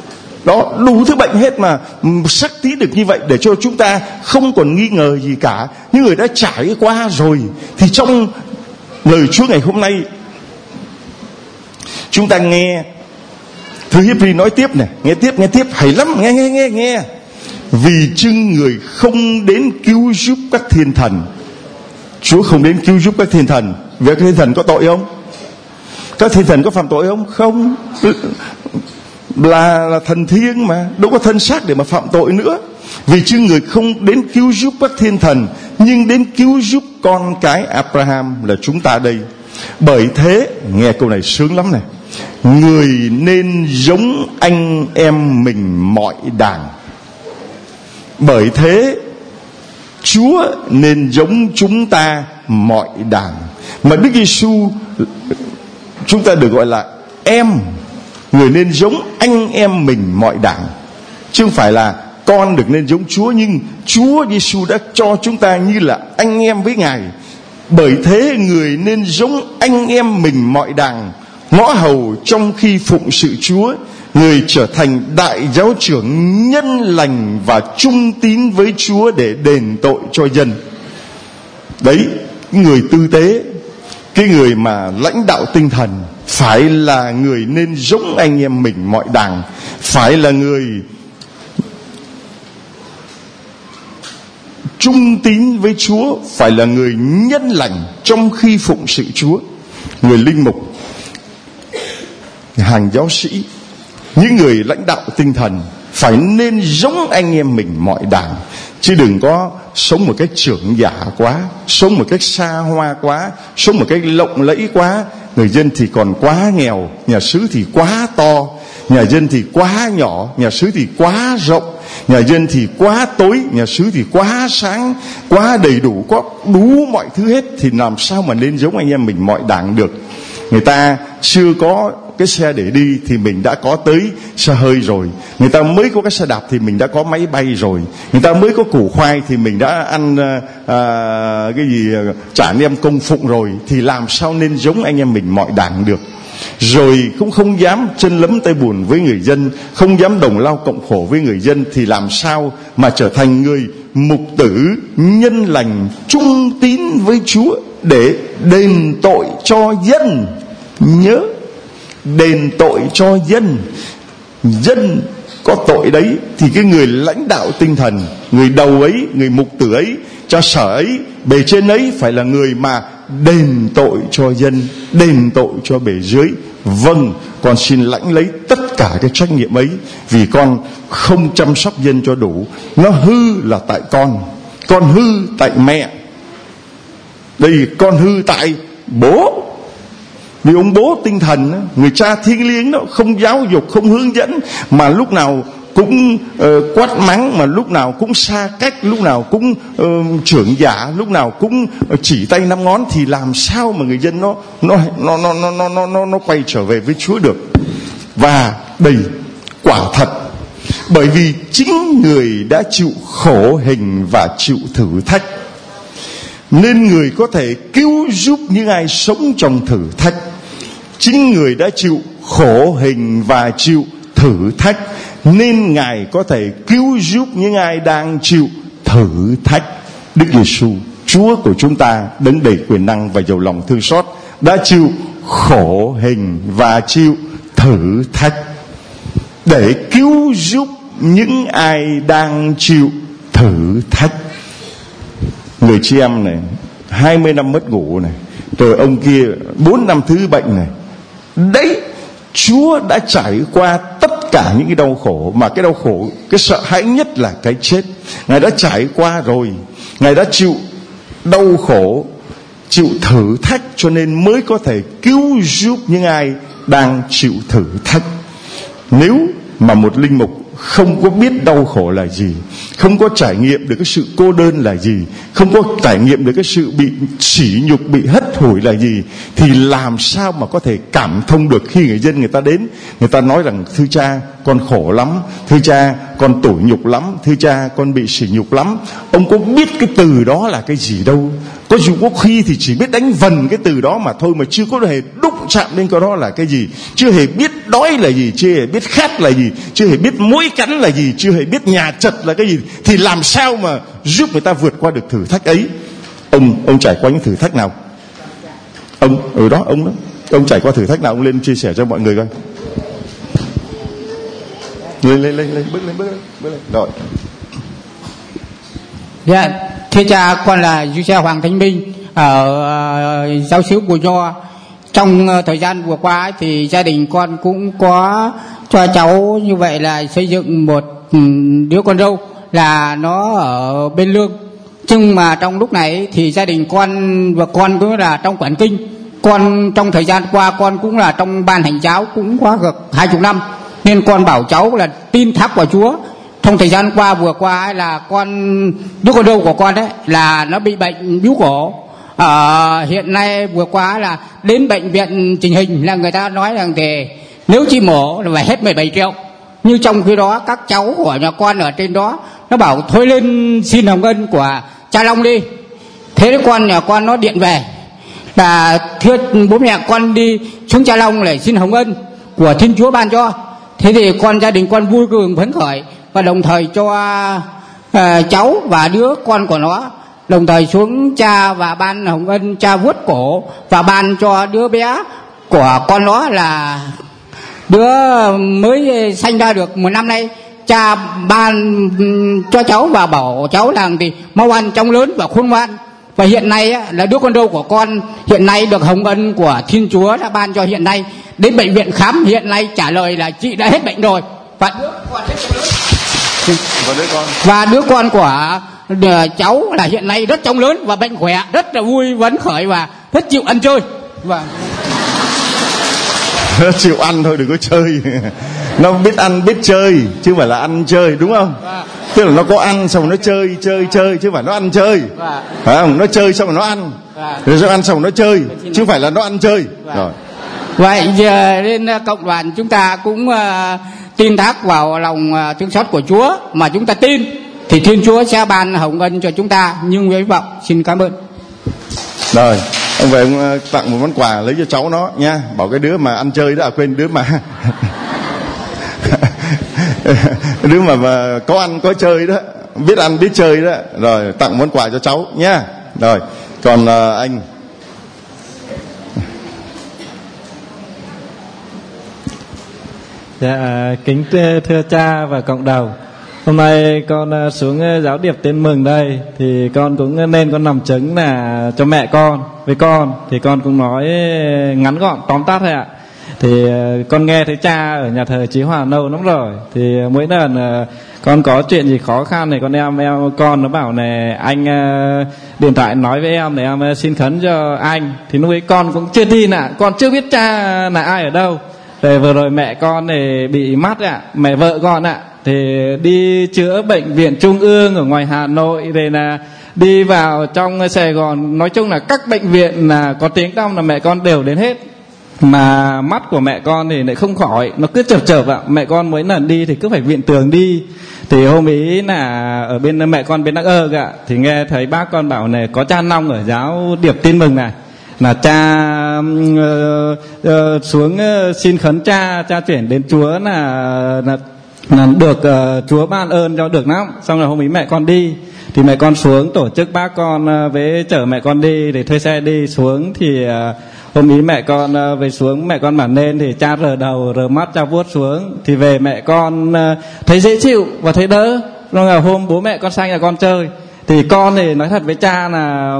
Đó, đủ thứ bệnh hết mà xác tín được như vậy để cho chúng ta không còn nghi ngờ gì cả. Những người đã trải qua rồi thì trong lời Chúa ngày hôm nay chúng ta nghe Thư Hebri nói tiếp này, nghe tiếp, nghe tiếp, hay lắm, nghe, nghe, nghe, nghe. Vì chưng người không đến cứu giúp các thiên thần. Chúa không đến cứu giúp các thiên thần. Vậy các thiên thần có tội không? Các thiên thần có phạm tội không? Không. Là, là thần thiêng mà, đâu có thân xác để mà phạm tội nữa. Vì chưng người không đến cứu giúp các thiên thần, nhưng đến cứu giúp con cái Abraham là chúng ta đây. Bởi thế, nghe câu này sướng lắm này, người nên giống anh em mình mọi đàng. Bởi thế Chúa nên giống chúng ta mọi đàng. Mà Đức Giêsu chúng ta được gọi là em. Người nên giống anh em mình mọi đàng, chứ không phải là con được nên giống Chúa. Nhưng Chúa Giêsu đã cho chúng ta như là anh em với Ngài. Bởi thế người nên giống anh em mình mọi đàng, ngõ hầu trong khi phụng sự Chúa. Người trở thành đại giáo trưởng nhân lành và trung tín với Chúa để đền tội cho dân. Đấy, người tư tế, cái người mà lãnh đạo tinh thần phải là người nên giống anh em mình mọi đàng, phải là người trung tín với Chúa, phải là người nhân lành trong khi phụng sự Chúa. Người linh mục, hàng giáo sĩ, những người lãnh đạo tinh thần phải nên giống anh em mình mọi đàng. chứ đừng có sống một cách chưởng giả quá, sống một cách xa hoa quá, sống một cách lộng lẫy quá. Người dân thì còn quá nghèo, nhà xứ thì quá to, nhà dân thì quá nhỏ, nhà xứ thì quá rộng, nhà dân thì quá tối, nhà xứ thì quá sáng, quá đầy đủ, có đủ mọi thứ hết, thì làm sao mà nên giống anh em mình mọi đảng được. Người ta chưa có cái xe để đi thì mình đã có tới xe hơi rồi, người ta mới có cái xe đạp thì mình đã có máy bay rồi, người ta mới có củ khoai thì mình đã ăn à, cái gì chả nem công phụng rồi, thì làm sao nên giống anh em mình mọi đảng được. Rồi cũng không dám chân lấm tay bùn với người dân, không dám đồng lao cộng khổ với người dân, thì làm sao mà trở thành người mục tử nhân lành trung tín với Chúa để đền tội cho dân. Nhớ, đền tội cho dân. Dân có tội đấy thì cái người lãnh đạo tinh thần, người đầu ấy, người mục tử ấy, cho sở ấy, bề trên ấy phải là người mà đền tội cho dân, đền tội cho bề dưới. Vâng, con xin lãnh lấy tất cả cái trách nhiệm ấy, vì con không chăm sóc dân cho đủ. Nó hư là tại con, con hư tại mẹ, đây con hư tại bố. Vì ông bố tinh thần, người cha thiêng liêng đó, không giáo dục, không hướng dẫn, mà lúc nào cũng uh, quát mắng, mà lúc nào cũng xa cách, lúc nào cũng uh, chưởng giả, lúc nào cũng chỉ tay năm ngón, thì làm sao mà người dân nó nó nó nó nó nó nó nó, nó quay trở về với Chúa được. Và đây quả thật, bởi vì chính người đã chịu khổ hình và chịu thử thách, nên người có thể cứu giúp những ai sống trong thử thách. Chính người đã chịu khổ hình và chịu thử thách, nên Ngài có thể cứu giúp những ai đang chịu thử thách. Đức Giêsu, Chúa của chúng ta, đấng đầy quyền năng và giàu lòng thương xót, đã chịu khổ hình và chịu thử thách để cứu giúp những ai đang chịu thử thách. Người chị em này, hai mươi năm mất ngủ này, rồi ông kia bốn năm thứ bệnh này. Đấy, Chúa đã trải qua tất cả những cái đau khổ, mà cái đau khổ, cái sợ hãi nhất là cái chết. Ngài đã trải qua rồi, Ngài đã chịu đau khổ, chịu thử thách, cho nên mới có thể cứu giúp những ai đang chịu thử thách. Nếu mà một linh mục không có biết đau khổ là gì, không có trải nghiệm được cái sự cô đơn là gì, không có trải nghiệm được cái sự bị sỉ nhục, bị hất hủi là gì, thì làm sao mà có thể cảm thông được khi người dân người ta đến, người ta nói rằng thưa cha con khổ lắm, thưa cha con tủi nhục lắm, thưa cha con bị sỉ nhục lắm. Ông có biết cái từ đó là cái gì đâu. Có dù có khi thì chỉ biết đánh vần cái từ đó mà thôi, mà chưa có hề đụng chạm đến cái đó là cái gì, chưa hề biết đói là gì, chưa hề biết khát là gì, chưa hề biết mũi cắn là gì, chưa hề biết nhà chật là cái gì, thì làm sao mà giúp người ta vượt qua được thử thách ấy. Ông ông trải qua những thử thách nào? Ông ở đó ông đó, ông trải qua thử thách nào? Ông lên chia sẻ cho mọi người coi. Lên lên lên lên bước lên bước lên bước lên rồi. Dạ, thưa cha, con là Giuse Hoàng Thanh Minh ở uh, giáo xứ Bùi Nho. Trong uh, thời gian vừa qua ấy, thì gia đình con cũng có cho cháu như vậy là xây dựng một um, đứa con dâu là nó ở bên Lương. Nhưng mà trong lúc này thì gia đình con và con cũng là trong quản kinh. Con trong thời gian qua con cũng là trong ban hành giáo cũng quá gần hai chục năm, nên con bảo cháu là tin thác vào Chúa. Trong thời gian qua vừa qua ấy là con đứa con dâu của con đấy là nó bị bệnh bướu cổ. À, hiện nay vừa qua là đến bệnh viện trình hình là người ta nói rằng thì nếu chỉ mổ là phải hết mười bảy triệu. Như trong khi đó các cháu của nhà con ở trên đó nó bảo thôi lên xin hồng ân của cha Long đi. Thế con nhà con nó điện về là thưa bố mẹ con đi xuống Cha Long để xin hồng ân của Thiên Chúa ban cho. Thế thì con gia đình con vui mừng phấn khởi, và đồng thời cho uh, cháu và đứa con của nó đồng thời xuống cha và ban hồng ân, cha vuốt cổ và ban cho đứa bé của con nó là đứa mới sanh ra được một năm nay. Cha ban cho cháu và bảo cháu là thì mau ăn trong lớn và khôn ngoan. Và hiện nay á, là đứa con dâu của con hiện nay được hồng ân của Thiên Chúa đã ban cho, hiện nay đến bệnh viện khám hiện nay trả lời là chị đã hết bệnh rồi và đứa con hết trong lớn. và đứa con và đứa con của cháu là hiện nay rất trông lớn và mạnh khỏe, rất là vui phấn khởi và rất chịu ăn chơi. Vâng. Chịu ăn thôi, đừng có chơi. Nó biết ăn biết chơi chứ không phải là ăn chơi, đúng không? Vâng. Tức là nó có ăn xong rồi nó chơi chơi chơi chứ không phải nó ăn chơi. Vâng. Phải không? Nó chơi xong rồi nó ăn. Vâng. Rồi nó ăn xong rồi nó chơi chứ không phải là nó ăn chơi. Vâng. Rồi. Vậy giờ lên cộng đoàn chúng ta cũng uh, tin thác vào lòng uh, thương xót của Chúa, mà chúng ta tin thì Thiên Chúa sẽ ban hồng ân cho chúng ta. Nhưng với vọng xin cảm ơn. Rồi, ông về ông uh, tặng một món quà lấy cho cháu nó nha. Bảo cái đứa mà ăn chơi đó, à, quên đứa mà đứa mà, mà có ăn có chơi đó, biết ăn biết chơi đó. Rồi tặng món quà cho cháu nha. Rồi còn uh, anh Dạ, kính thưa cha và cộng đồng, hôm nay con xuống giáo điệp Tin Mừng đây thì con cũng nên con làm chứng là cho mẹ con với con thì con cũng nói ngắn gọn tóm tắt thôi ạ. Thì con nghe thấy cha ở nhà thờ Chí Hòa lâu lắm rồi, thì mỗi lần con có chuyện gì khó khăn thì con em em con nó bảo này anh điện thoại nói với em để em xin khấn cho anh, thì lúc ấy con cũng chưa tin ạ, con chưa biết cha là ai ở đâu. Rồi vừa rồi mẹ con này bị mắt ạ, mẹ vợ con ạ, thì đi chữa bệnh viện Trung ương ở ngoài Hà Nội, rồi là đi vào trong Sài Gòn, nói chung là các bệnh viện là có tiếng tăm là mẹ con đều đến hết. Mà mắt của mẹ con thì lại không khỏi, nó cứ chợp chợp ạ. Mẹ con mỗi lần đi thì cứ phải viện tường đi. Thì hôm ý là ở bên mẹ con bên Đắc Ơ ạ, thì nghe thấy bác con bảo này có cha Nong ở giáo điệp Tin Mừng này, là cha uh, uh, xuống uh, xin khấn cha, cha chuyển đến Chúa là, là, là được uh, Chúa ban ơn cho được lắm. Xong rồi hôm ý mẹ con đi thì mẹ con xuống tổ chức bác con uh, với chở mẹ con đi để thuê xe đi xuống. Thì uh, hôm ý mẹ con uh, về xuống, mẹ con bảo nên thì cha rờ đầu rờ mắt cha vuốt xuống, thì về mẹ con uh, thấy dễ chịu và thấy đỡ. Rồi là hôm bố mẹ con sang nhà con chơi thì con thì nói thật với cha là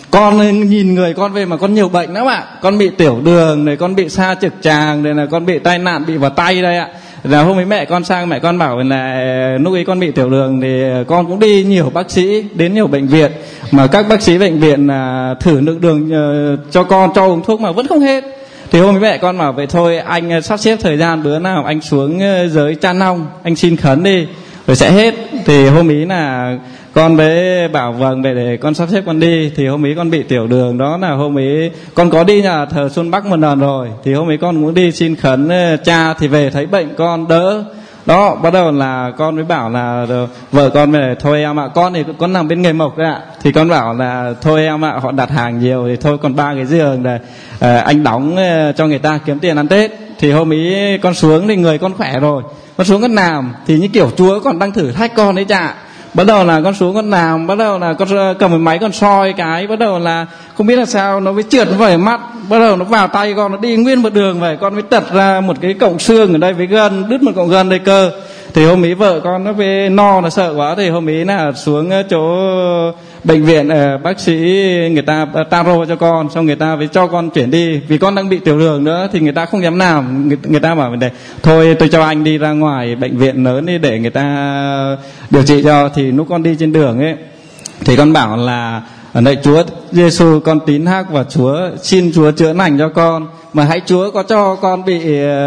con nhìn người con về mà con nhiều bệnh lắm ạ. Con bị tiểu đường này, con bị sa trực tràng, rồi là con bị tai nạn bị vào tay đây ạ. Là hôm ấy mẹ con sang, mẹ con bảo là lúc ấy con bị tiểu đường thì con cũng đi nhiều bác sĩ, đến nhiều bệnh viện, mà các bác sĩ bệnh viện là thử lượng đường cho con, cho uống thuốc mà vẫn không hết. Thì hôm ấy mẹ con bảo vậy thôi anh sắp xếp thời gian bữa nào anh xuống giới Cha Nong anh xin khấn đi rồi sẽ hết. Thì hôm ý là con mới bảo vâng để, để con sắp xếp con đi. Thì hôm ý con bị tiểu đường, đó là hôm ý con có đi nhà thờ Xuân Bắc một lần rồi, thì hôm ý con cũng đi xin khấn cha, thì về thấy bệnh con đỡ. Đó, bắt đầu là con mới bảo là vợ con về thôi em ạ, con thì con nằm bên nghề mộc đấy ạ, thì con bảo là thôi em ạ, họ đặt hàng nhiều thì thôi còn ba cái giường này à, anh đóng cho người ta kiếm tiền ăn Tết. Thì hôm ý con xuống thì người con khỏe rồi, con xuống con làm thì như kiểu Chúa còn đang thử thách con đấy cha. Bắt đầu là con xuống con làm, bắt đầu là con cầm cái máy con soi cái, bắt đầu là không biết là sao nó mới trượt vào mắt, bắt đầu nó vào tay con, nó đi nguyên một đường vậy, con mới tật ra một cái cọng xương ở đây với gân, đứt một cọng gân đây cơ. Thì hôm ý vợ con nó về no, nó sợ quá, thì hôm ý là xuống chỗ bệnh viện bác sĩ người ta taro cho con, xong người ta mới cho con chuyển đi, vì con đang bị tiểu đường nữa thì người ta không dám làm, người, người ta bảo này thôi tôi cho anh đi ra ngoài bệnh viện lớn đi để người ta điều trị cho. Thì lúc con đi trên đường ấy thì con bảo là ở đây Chúa Giêsu con tín thác vào Chúa, xin Chúa chữa lành cho con, mà hãy Chúa có cho con bị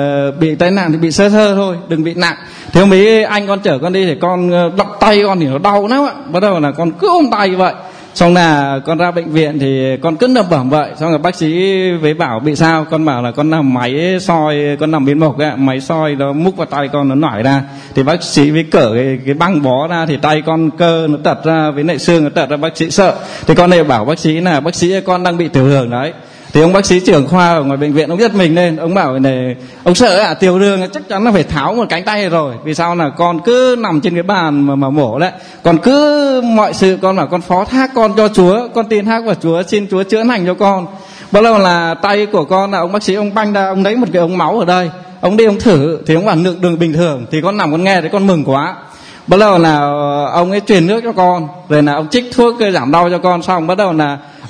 bị tai nạn thì bị sơ sơ thôi, đừng bị nặng. Thế hôm ấy anh con chở con đi thì con đập tay con thì nó đau lắm ạ, bắt đầu là con cứ ôm tay vậy. Xong là con ra bệnh viện thì con cứ nằm bẩm vậy, xong rồi bác sĩ với bảo bị sao, con bảo là con nằm máy soi, con nằm bên mộc ấy, máy soi nó múc vào tay con nó nổi ra, thì bác sĩ với cởi cái, cái băng bó ra thì tay con cơ nó tật ra với lại xương nó tật ra, bác sĩ sợ. Thì con này bảo bác sĩ là bác sĩ con đang bị tiểu đường đấy. Thì ông bác sĩ trưởng khoa ở ngoài bệnh viện ông giật mình lên, ông bảo này ông sợ à, tiểu đường chắc chắn là phải tháo một cánh tay rồi, vì sao là con cứ nằm trên cái bàn mà mà mổ đấy, còn cứ mọi sự con bảo con phó thác con cho Chúa, con tin thác vào Chúa, xin Chúa chữa lành cho con. Bắt đầu là tay của con là ông bác sĩ ông banh ra, ông lấy một cái ống máu ở đây, ông đi ông thử thì ông bảo lượng đường bình thường, thì con nằm con nghe thấy con mừng quá. Bắt đầu là ông ấy truyền nước cho con, rồi là ông trích thuốc giảm đau cho con, xong bắt đầu là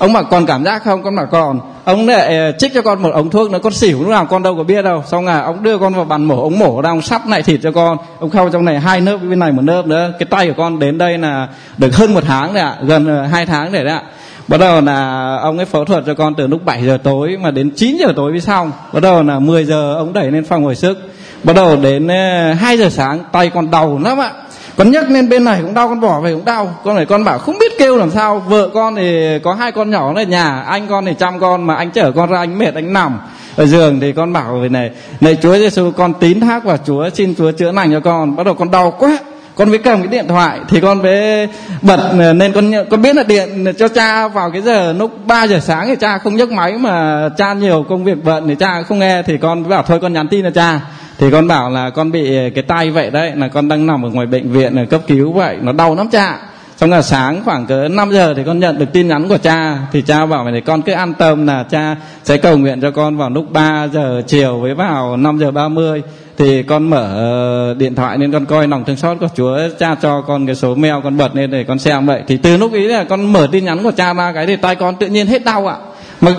Ông bảo còn cảm giác không? Con bảo còn. Ông lại trích cho con một ống thuốc nữa, con xỉu lúc nào con đâu có biết đâu. Xong là ông đưa con vào bàn mổ, ông mổ ra ông sắp lại thịt cho con, ông khâu trong này hai nớp, bên này một nớp nữa. Cái tay của con đến đây là được hơn một tháng rồi ạ, gần hai tháng rồi đấy ạ. Bắt đầu là ông ấy phẫu thuật cho con từ lúc bảy giờ tối mà đến chín giờ tối mới xong. Bắt đầu là mười giờ ông đẩy lên phòng hồi sức. Bắt đầu đến hai giờ sáng tay con đau lắm ạ. Con nhấc lên bên này cũng đau, con bỏ về cũng đau. Con này con bảo không biết kêu làm sao. Vợ con thì có hai con nhỏ ở nhà, anh con thì chăm con, mà anh chở con ra anh mệt anh nằm ở giường. Thì con bảo về này, này Chúa Giêsu, con tín thác vào Chúa, xin Chúa chữa lành cho con. Bắt đầu con đau quá, con mới cầm cái điện thoại thì con mới bật nên con con biết là điện cho cha vào cái giờ lúc ba giờ sáng thì cha không nhấc máy, mà cha nhiều công việc bận thì cha không nghe. Thì con mới bảo thôi con nhắn tin cho cha. Thì con bảo là con bị cái tay vậy đấy, là con đang nằm ở ngoài bệnh viện ở cấp cứu vậy, nó đau lắm cha. Xong là sáng khoảng cỡ năm giờ thì con nhận được tin nhắn của cha. Thì cha bảo này, con cứ an tâm là cha sẽ cầu nguyện cho con vào lúc ba giờ chiều với vào năm giờ ba mươi. Thì con mở điện thoại nên con coi lòng thương xót của Chúa, cha cho con cái số mail, con bật lên để con xem vậy. Thì từ lúc ý là con mở tin nhắn của cha ra cái thì tay con tự nhiên hết đau ạ. Mà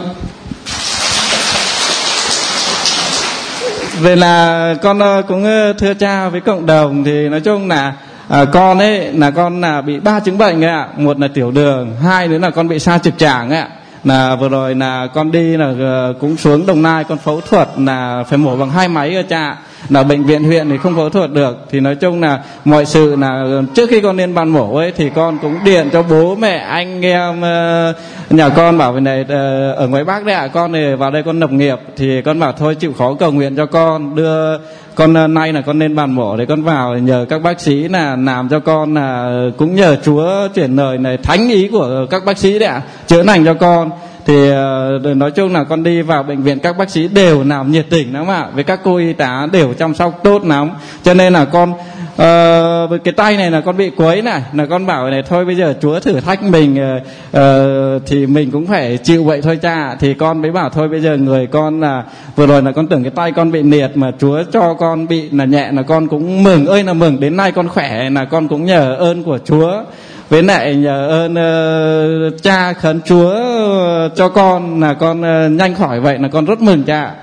vậy là con cũng thưa cha với cộng đồng thì nói chung là à, con ấy là con là bị ba chứng bệnh ấy ạ. Một là tiểu đường, hai nữa là con bị sa trực tràng ấy ạ. Là vừa rồi là con đi là cũng xuống Đồng Nai con phẫu thuật là phải mổ bằng hai máy ở cha. Là bệnh viện huyện thì không phẫu thuật được. Thì nói chung là mọi sự là trước khi con lên bàn mổ ấy thì con cũng điện cho bố mẹ anh em uh, nhà con bảo về này uh, ở ngoài Bắc đấy ạ, con này vào đây con lập nghiệp. Thì con bảo thôi chịu khó cầu nguyện cho con, đưa con uh, nay là con lên bàn mổ để con vào nhờ các bác sĩ là làm cho con, là cũng nhờ Chúa chuyển lời này thánh ý của các bác sĩ đấy ạ, chữa lành cho con. Thì uh, nói chung là con đi vào bệnh viện các bác sĩ đều làm nhiệt tình lắm ạ, với các cô y tá đều chăm sóc tốt lắm. Cho nên là con uh, với cái tay này là con bị quấy này, là con bảo này thôi bây giờ Chúa thử thách mình uh, uh, thì mình cũng phải chịu vậy thôi cha. Thì con mới bảo thôi bây giờ người con là vừa rồi là con tưởng cái tay con bị liệt, mà Chúa cho con bị là nhẹ là con cũng mừng ơi là mừng. Đến nay con khỏe là con cũng nhờ ơn của Chúa. Với lại nhờ ơn uh, cha khấn Chúa uh, cho con là con uh, nhanh khỏi vậy là con rất mừng cha.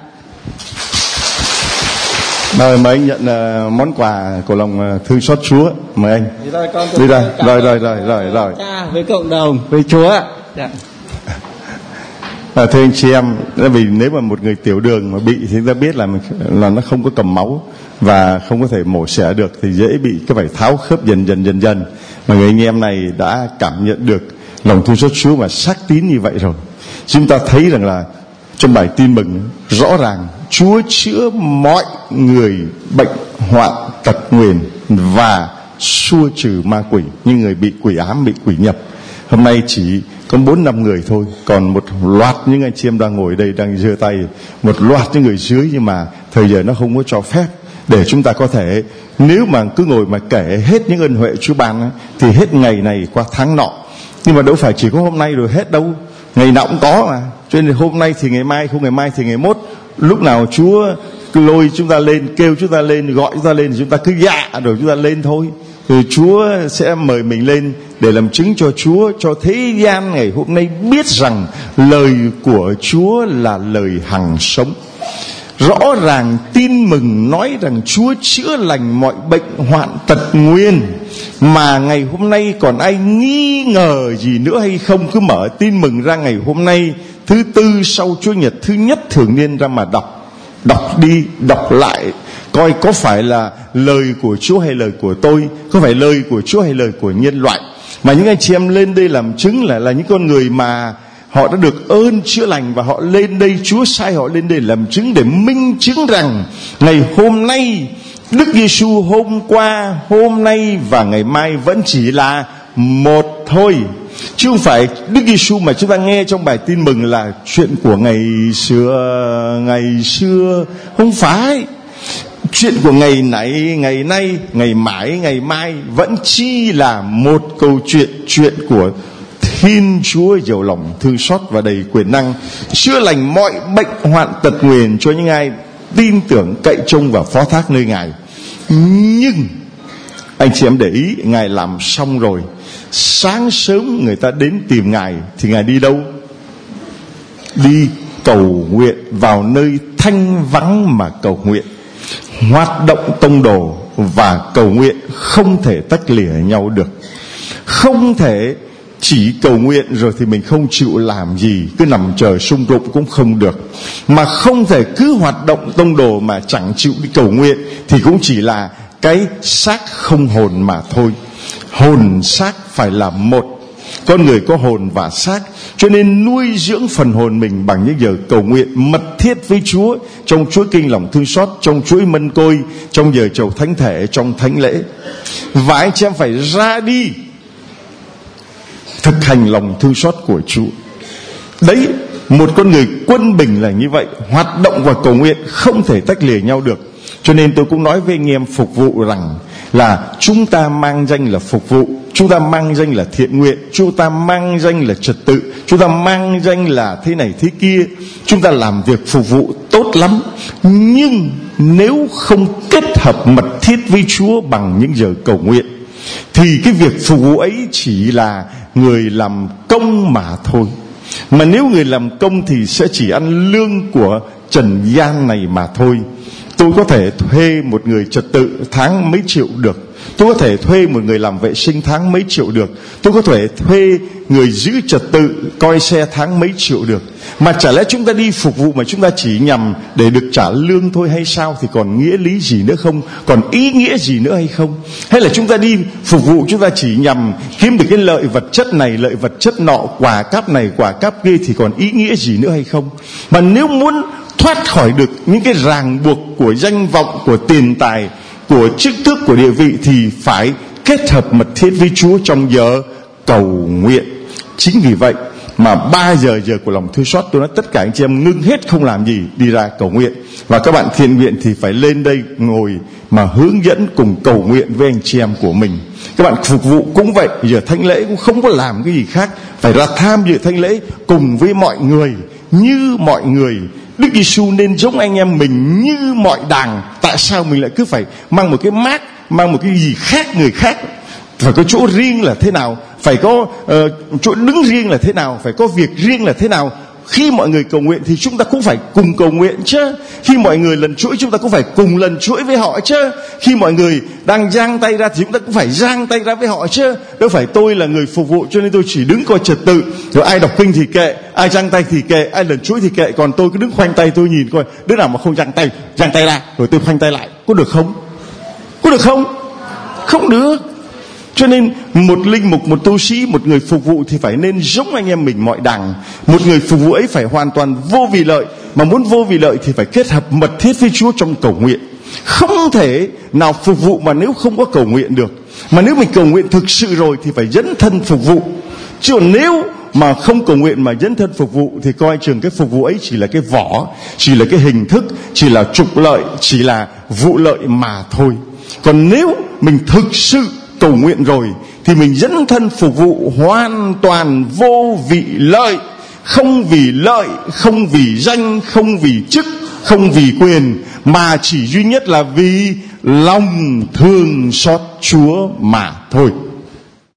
Mời mời anh nhận uh, món quà của lòng uh, thương xót Chúa. Mời anh. Đi rồi, con đi rồi, rồi, rồi, rồi, rồi, rồi. Cha với cộng đồng, với Chúa. Dạ. À, thưa anh chị em, vì nếu mà một người tiểu đường mà bị thì chúng ta biết là mình, là nó không có cầm máu và không có thể mổ xẻ được thì dễ bị cái phải tháo khớp dần dần dần dần. Mà người anh em này đã cảm nhận được lòng thương xót Chúa và xác tín như vậy rồi. Chúng ta thấy rằng là trong bài tin mừng rõ ràng Chúa chữa mọi người bệnh hoạn tật nguyền và xua trừ ma quỷ, như người bị quỷ ám, bị quỷ nhập. Hôm nay chỉ có bốn năm người thôi, còn một loạt những anh chị em đang ngồi đây đang giơ tay, một loạt những người dưới, nhưng mà thời giờ nó không có cho phép để chúng ta có thể, nếu mà cứ ngồi mà kể hết những ân huệ Chúa ban thì hết ngày này qua tháng nọ. Nhưng mà đâu phải chỉ có hôm nay rồi hết đâu, ngày nào cũng có mà. Cho nên hôm nay thì ngày mai, không ngày mai thì ngày mốt. Lúc nào Chúa lôi chúng ta lên, kêu chúng ta lên, gọi chúng ta lên thì chúng ta cứ dạ rồi chúng ta lên thôi. Rồi Chúa sẽ mời mình lên để làm chứng cho Chúa, cho thế gian ngày hôm nay biết rằng lời của Chúa là lời hằng sống. Rõ ràng tin mừng nói rằng Chúa chữa lành mọi bệnh hoạn tật nguyền. Mà ngày hôm nay còn ai nghi ngờ gì nữa hay không? Cứ mở tin mừng ra ngày hôm nay, thứ tư sau Chúa Nhật thứ nhất thường niên ra mà đọc. Đọc đi, đọc lại, coi có phải là lời của Chúa hay lời của tôi, có phải lời của Chúa hay lời của nhân loại. Mà những anh chị em lên đây làm chứng là, là những con người mà họ đã được ơn chữa lành, và họ lên đây, Chúa sai họ lên đây làm chứng để minh chứng rằng ngày hôm nay Đức Giêsu hôm qua, hôm nay và ngày mai vẫn chỉ là một thôi. Chứ không phải Đức Giêsu mà chúng ta nghe trong bài tin mừng là chuyện của ngày xưa, ngày xưa. Không phải. Chuyện của ngày nãy, ngày nay, ngày mãi, ngày mai vẫn chỉ là một câu chuyện, chuyện của Thiên Chúa giàu lòng thương xót và đầy quyền năng, chữa lành mọi bệnh hoạn tật nguyền cho những ai tin tưởng cậy trông và phó thác nơi Ngài. Nhưng anh chị em để ý, Ngài làm xong rồi, sáng sớm người ta đến tìm Ngài thì Ngài đi đâu? đi cầu nguyện, vào nơi thanh vắng mà cầu nguyện. Hoạt động tông đồ và cầu nguyện không thể tách lìa nhau được. Không thể chỉ cầu nguyện rồi thì mình không chịu làm gì, cứ nằm chờ sung rụng cũng không được. Mà không thể cứ hoạt động tông đồ mà chẳng chịu đi cầu nguyện thì cũng chỉ là cái xác không hồn mà thôi. Hồn xác phải là một. Con người có hồn và xác, cho nên nuôi dưỡng phần hồn mình bằng những giờ cầu nguyện mật thiết với Chúa, trong chuỗi kinh lòng thương xót, trong chuỗi mân côi, trong giờ chầu thánh thể, trong thánh lễ. Và anh chị em phải ra đi thực hành lòng thương xót của Chúa. Đấy, một con người quân bình là như vậy. Hoạt động và cầu nguyện không thể tách lìa nhau được. Cho nên tôi cũng nói với anh em phục vụ rằng là chúng ta mang danh là phục vụ, chúng ta mang danh là thiện nguyện, chúng ta mang danh là trật tự, chúng ta mang danh là thế này thế kia, chúng ta làm việc phục vụ tốt lắm. Nhưng nếu không kết hợp mật thiết với Chúa bằng những giờ cầu nguyện thì cái việc phục vụ ấy chỉ là người làm công mà thôi. Mà nếu người làm công thì sẽ chỉ ăn lương của trần gian này mà thôi. Tôi có thể thuê một người trật tự tháng mấy triệu được, tôi có thể thuê một người làm vệ sinh tháng mấy triệu được, tôi có thể thuê người giữ trật tự coi xe tháng mấy triệu được. Mà chả lẽ chúng ta đi phục vụ mà chúng ta chỉ nhằm để được trả lương thôi hay sao? Thì còn nghĩa lý gì nữa không? Còn ý nghĩa gì nữa hay không? Hay là chúng ta đi phục vụ chúng ta chỉ nhằm kiếm được cái lợi vật chất này, lợi vật chất nọ, quà cáp này, quà cáp kia, thì còn ý nghĩa gì nữa hay không? Mà nếu muốn thoát khỏi được những cái ràng buộc của danh vọng, của tiền tài, của chức thức, của địa vị thì phải kết hợp mật thiết với Chúa trong giờ cầu nguyện. Chính vì vậy mà ba giờ giờ của lòng thương xót, tôi nói tất cả anh chị em ngưng hết không làm gì, đi ra cầu nguyện. Và các bạn thiện nguyện thì phải lên đây ngồi mà hướng dẫn cùng cầu nguyện với anh chị em của mình. Các bạn phục vụ cũng vậy, giờ thánh lễ cũng không có làm cái gì khác, phải ra tham dự thánh lễ cùng với mọi người, như mọi người. Đức Giêsu nên giống anh em mình như mọi đàng. Tại sao mình lại cứ phải mang một cái mác, mang một cái gì khác người khác? Phải có chỗ riêng là thế nào, phải có uh, chỗ đứng riêng là thế nào, phải có việc riêng là thế nào. Khi mọi người cầu nguyện thì chúng ta cũng phải cùng cầu nguyện chứ. Khi mọi người lần chuỗi chúng ta cũng phải cùng lần chuỗi với họ chứ. Khi mọi người đang giang tay ra thì chúng ta cũng phải giang tay ra với họ chứ. Đâu phải tôi là người phục vụ cho nên tôi chỉ đứng coi trật tự, rồi ai đọc kinh thì kệ, ai giang tay thì kệ, ai lần chuỗi thì kệ, còn tôi cứ đứng khoanh tay tôi nhìn coi đứa nào mà không giang tay, giang tay ra rồi tôi khoanh tay lại. Có được không? Có được không? Không được. Cho nên một linh mục, một tu sĩ, một người phục vụ thì phải nên giống anh em mình mọi đẳng. Một người phục vụ ấy phải hoàn toàn vô vì lợi. Mà muốn vô vì lợi thì phải kết hợp mật thiết với Chúa trong cầu nguyện. Không thể nào phục vụ mà nếu không có cầu nguyện được. Mà nếu mình cầu nguyện thực sự rồi thì phải dấn thân phục vụ. Chứ nếu mà không cầu nguyện mà dấn thân phục vụ thì coi chừng cái phục vụ ấy chỉ là cái vỏ, chỉ là cái hình thức, chỉ là trục lợi, chỉ là vụ lợi mà thôi. Còn nếu mình thực sự cầu nguyện rồi thì mình dấn thân phục vụ hoàn toàn vô vị lợi. Không vì lợi, không vì danh, không vì chức, không vì quyền, mà chỉ duy nhất là vì lòng thương xót Chúa mà thôi.